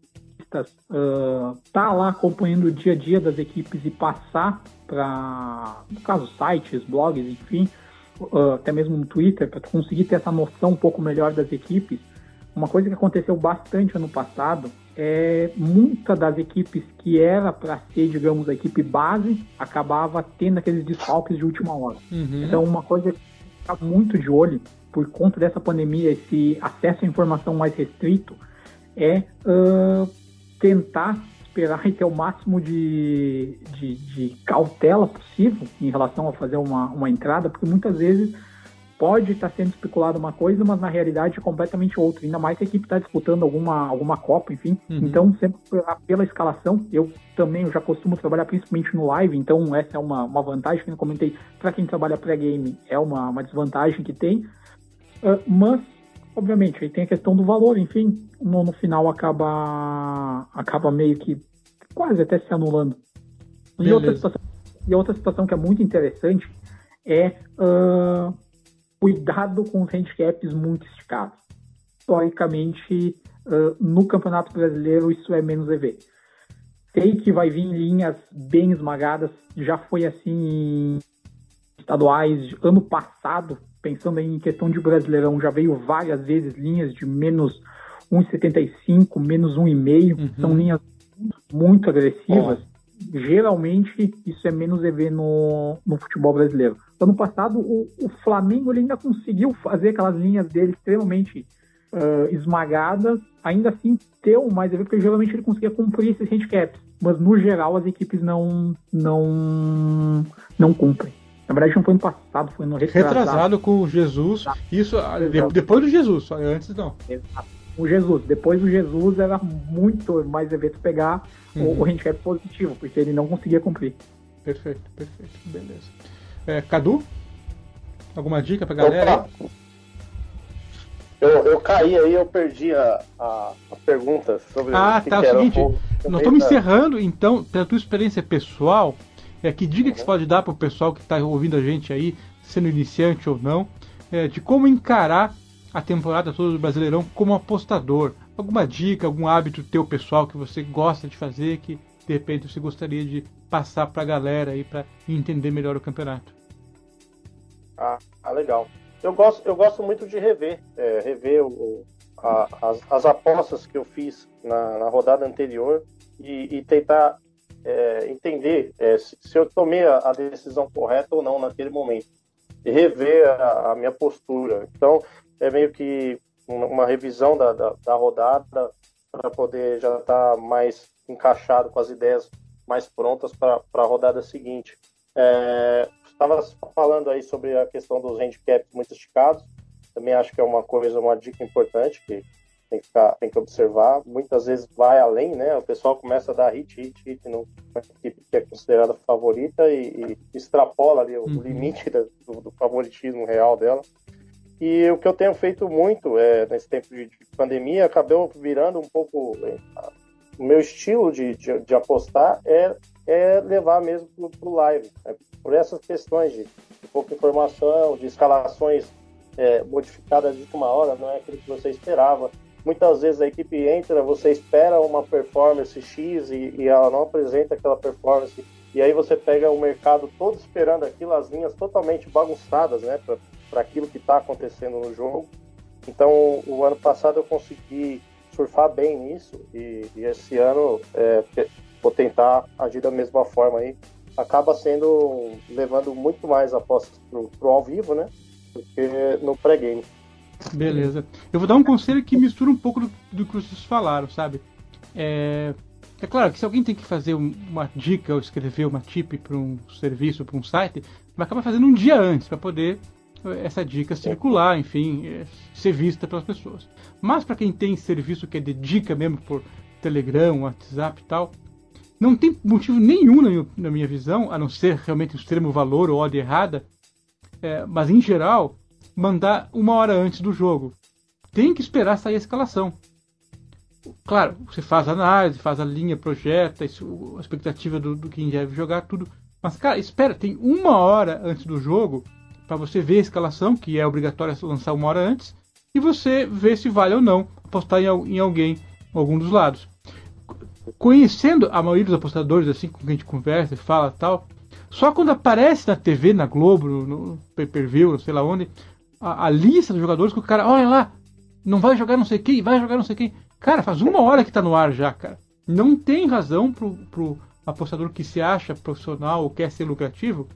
uh, tá lá acompanhando o dia a dia das equipes e passar para, no caso, sites, blogs, enfim, uh, até mesmo no Twitter, para conseguir ter essa noção um pouco melhor das equipes. Uma coisa que aconteceu bastante ano passado é muita das equipes que era para ser, digamos, a equipe base, acabava tendo aqueles desfalques de última hora. Uhum. Então, uma coisa que está muito de olho, por conta dessa pandemia, esse acesso à informação mais restrito, é uh, tentar esperar e ter o máximo de, de, de cautela possível em relação a fazer uma, uma entrada, porque muitas vezes pode estar sendo especulado uma coisa, mas na realidade é completamente outra. Ainda mais se a equipe está disputando alguma, alguma Copa, enfim. Uhum. Então, sempre pela escalação, eu também eu já costumo trabalhar principalmente no live, então essa é uma, uma vantagem que eu comentei. Para quem trabalha pré-game, é uma, uma desvantagem que tem. Uh, mas, obviamente, aí tem a questão do valor, enfim, no, no final acaba, acaba meio que quase até se anulando. E outra, situação, e outra situação que é muito interessante é... Uh, cuidado com os handicaps muito esticados. Historicamente, uh, no Campeonato Brasileiro, isso é menos E V. Sei que vai vir linhas bem esmagadas, já foi assim em estaduais. Ano passado, pensando em questão de Brasileirão, já veio várias vezes linhas de menos um vírgula setenta e cinco, menos um vírgula cinco. Uhum. São linhas muito agressivas. Oh. Geralmente, isso é menos E V no, no futebol brasileiro. Ano passado, o, o Flamengo ele ainda conseguiu fazer aquelas linhas dele extremamente uh, esmagadas, ainda assim ter o mais E V, porque geralmente ele conseguia cumprir esses handicaps. Mas, no geral, as equipes não, não, não cumprem. Na verdade, não foi no passado, foi no retrasado. Retrasado com o Jesus. Exato. Isso Exato. Depois do Jesus, só antes não. Exato. O Jesus. Depois do Jesus era muito mais evento pegar uhum. o, o handicap positivo, porque ele não conseguia cumprir. Perfeito, perfeito. Beleza. É, Cadu? Alguma dica pra galera? Eu, eu caí aí, eu perdi a, a, a pergunta sobre ah, o que tá, que é o era seguinte, o nós estamos encerrando, então, pela tua experiência pessoal, é, que dica uhum. que você pode dar pro pessoal que tá ouvindo a gente aí, sendo iniciante ou não, é, de como encarar a temporada toda do Brasileirão como apostador. Alguma dica, algum hábito teu pessoal que você gosta de fazer, que de repente você gostaria de passar pra galera aí pra entender melhor o campeonato? Ah, ah legal. Eu gosto, eu gosto muito de rever, é, rever o, a, as, as apostas que eu fiz na, na rodada anterior e, e tentar é, entender é, se, se eu tomei a, a decisão correta ou não naquele momento. E rever a, a minha postura. Então, é meio que uma revisão da, da, da rodada para poder já estar tá mais encaixado com as ideias mais prontas para a rodada seguinte. É, estava falando aí sobre a questão dos handicaps muito esticados. Também acho que é uma coisa, uma dica importante que tem que, ficar, tem que observar. Muitas vezes vai além, né? O pessoal começa a dar hit, hit, hit numa equipe que é considerada favorita e, e extrapola ali o uhum. limite do, do favoritismo real dela. E o que eu tenho feito muito é, nesse tempo de, de pandemia, acabou virando um pouco... É, o meu estilo de, de, de apostar é, é levar mesmo para o live. Né? Por essas questões de, de pouca informação, de escalações é, modificadas de última hora, não é aquilo que você esperava. Muitas vezes a equipe entra, você espera uma performance X e, e ela não apresenta aquela performance. E aí você pega o mercado todo esperando aquilo, as linhas totalmente bagunçadas, né? Para aquilo que está acontecendo no jogo. Então, o ano passado eu consegui surfar bem nisso e, e esse ano é, vou tentar agir da mesma forma aí. Acaba sendo, levando muito mais apostas pro, pro ao vivo, né, do que no pré-game. Beleza. Eu vou dar um conselho que mistura um pouco do, do que vocês falaram, sabe? É, é claro que se alguém tem que fazer uma dica ou escrever uma tip para um serviço, para um site, vai acabar fazendo um dia antes para poder essa dica circular, enfim, é, ser vista pelas pessoas. Mas para quem tem serviço que é de dica mesmo por Telegram, WhatsApp e tal, não tem motivo nenhum na minha, na minha visão, a não ser realmente o extremo valor ou ordem errada, é, mas em geral, mandar uma hora antes do jogo. Tem que esperar sair a escalação. Claro, você faz a análise, faz a linha, projeta, isso, a expectativa do, do quem deve jogar, tudo. Mas, cara, espera, tem uma hora antes do jogo para você ver a escalação, que é obrigatório lançar uma hora antes, e você ver se vale ou não apostar em, em alguém, algum dos lados. Conhecendo a maioria dos apostadores, assim, com quem a gente conversa e fala e tal, só quando aparece na T V, na Globo, no, no pay-per-view, não sei lá onde, a, a lista dos jogadores que o cara, olha lá, não vai jogar não sei quem, vai jogar não sei quem. Cara, faz uma hora que tá no ar já, cara. Não tem razão pro, pro apostador que se acha profissional ou quer ser lucrativo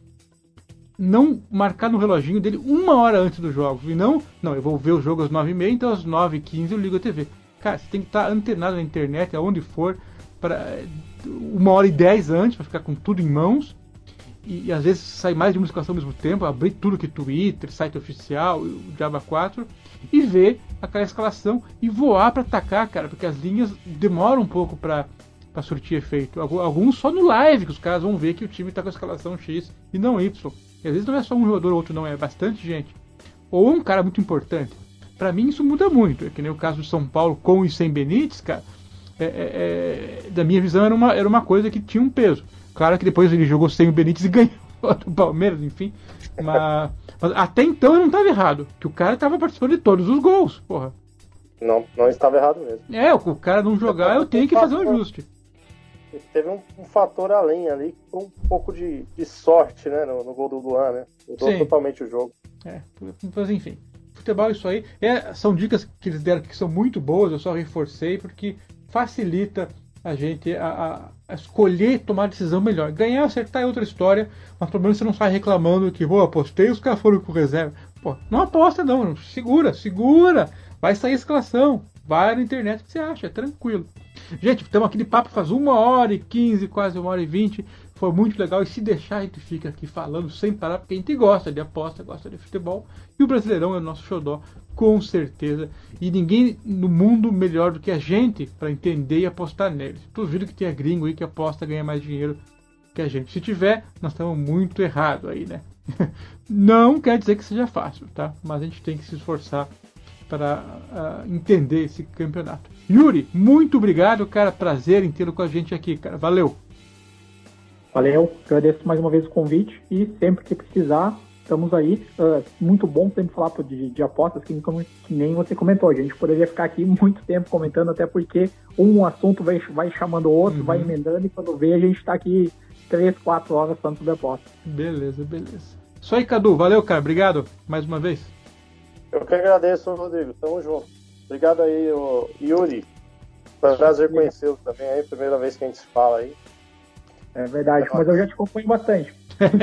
não marcar no reloginho dele uma hora antes do jogo. E não, não, eu vou ver o jogo às nove e meia, então às nove e quinze eu ligo a T V. Cara, você tem que estar antenado na internet, aonde for, para uma hora e dez antes, para ficar com tudo em mãos. E, e às vezes sai mais de uma escalação ao mesmo tempo, abrir tudo que Twitter, site oficial, o Diaba quatro, e ver aquela escalação e voar para atacar, cara, porque as linhas demoram um pouco para para surtir efeito. Alguns só no live que os caras vão ver que o time está com a escalação X e não Y. E às vezes não é só um jogador ou outro, não, é bastante gente. Ou um cara muito importante. Para mim isso muda muito. É que nem o caso do São Paulo com e sem Benítez, cara. É, é, é, da minha visão era uma, era uma coisa que tinha um peso. Claro que depois ele jogou sem o Benítez e ganhou do Palmeiras, enfim. Mas, mas até então eu não estava errado. Que o cara estava participando de todos os gols, porra. Não, não estava errado mesmo. É, o cara não jogar, eu tenho que fazer um ajuste. Teve um, um fator além ali, um pouco de, de sorte, né, no, no gol do Luan, né? Mudou Sim. totalmente o jogo. É, mas enfim. Futebol é isso aí. É, são dicas que eles deram que são muito boas, eu só reforcei, porque facilita a gente a, a, a escolher tomar a decisão melhor. Ganhar, acertar é outra história, mas pelo menos você não sai reclamando que, pô, apostei e os caras foram com reserva. Pô, não aposta não, segura, segura. Vai sair a escalação. Vai na internet que você acha, é tranquilo. Gente, estamos aqui de papo faz uma hora e quinze, quase uma hora e vinte. Foi muito legal. E se deixar, a gente fica aqui falando sem parar, porque a gente gosta de aposta, gosta de futebol. E o Brasileirão é o nosso xodó, com certeza. E ninguém no mundo melhor do que a gente para entender e apostar nele. Duvido que tenha gringo aí que aposta ganha mais dinheiro que a gente. Se tiver, nós estamos muito errados aí, né? Não quer dizer que seja fácil, tá? Mas a gente tem que se esforçar para uh, entender esse campeonato. Yuri, muito obrigado, cara. Prazer em tê-lo com a gente aqui, cara. Valeu. Valeu. Agradeço mais uma vez o convite e sempre que precisar, estamos aí. Uh, muito bom sempre falar de, de apostas, que, que nem você comentou. A gente poderia ficar aqui muito tempo comentando, até porque um assunto vai, vai chamando o outro, uhum. vai emendando, e quando vê a gente está aqui três, quatro horas falando sobre apostas. Beleza, beleza. Isso aí, Cadu. Valeu, cara. Obrigado mais uma vez. Eu que agradeço, Rodrigo. Tamo junto. Obrigado aí, Yuri. Foi um prazer conhecê-lo também aí. Primeira vez que a gente se fala aí. É verdade, é mas eu já te acompanho bastante.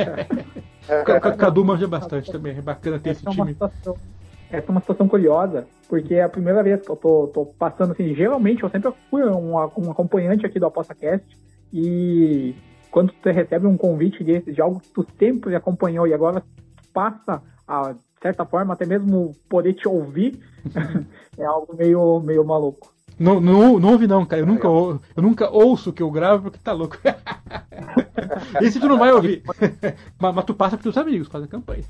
O Cadu manja bastante também. É bacana ter essa esse é time. Situação, essa é uma situação curiosa, porque é a primeira vez que eu tô, tô passando assim. Geralmente eu sempre fui um, um acompanhante aqui do ApostaCast. E quando você recebe um convite desse, de algo que tu sempre acompanhou e agora passa a, de certa forma, até mesmo poder te ouvir, é algo meio, meio maluco. Não, não, não ouvi não, cara. Eu nunca, ou, eu nunca ouço o que eu gravo porque tá louco. Esse tu não vai ouvir. mas, mas tu passa pros teus amigos, faz a campanha.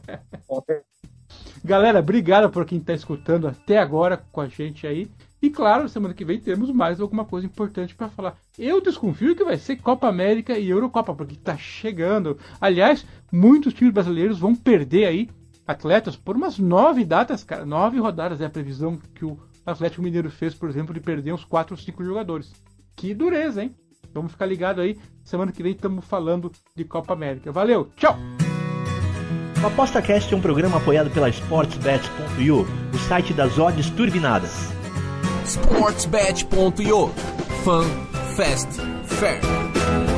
Galera, obrigado por quem tá escutando até agora com a gente aí. E claro, semana que vem temos mais alguma coisa importante para falar. Eu desconfio que vai ser Copa América e Eurocopa, porque tá chegando. Aliás, muitos times brasileiros vão perder aí atletas por umas nove datas, cara. Nove rodadas é a previsão que o Atlético Mineiro fez, por exemplo, de perder uns quatro ou cinco jogadores. Que dureza, hein? Vamos ficar ligado aí. Semana que vem estamos falando de Copa América. Valeu, tchau! O ApostaCast é um programa apoiado pela Sportsbet ponto io, o site das odds turbinadas. Sportsbet ponto io. Fun, Fast, Fair.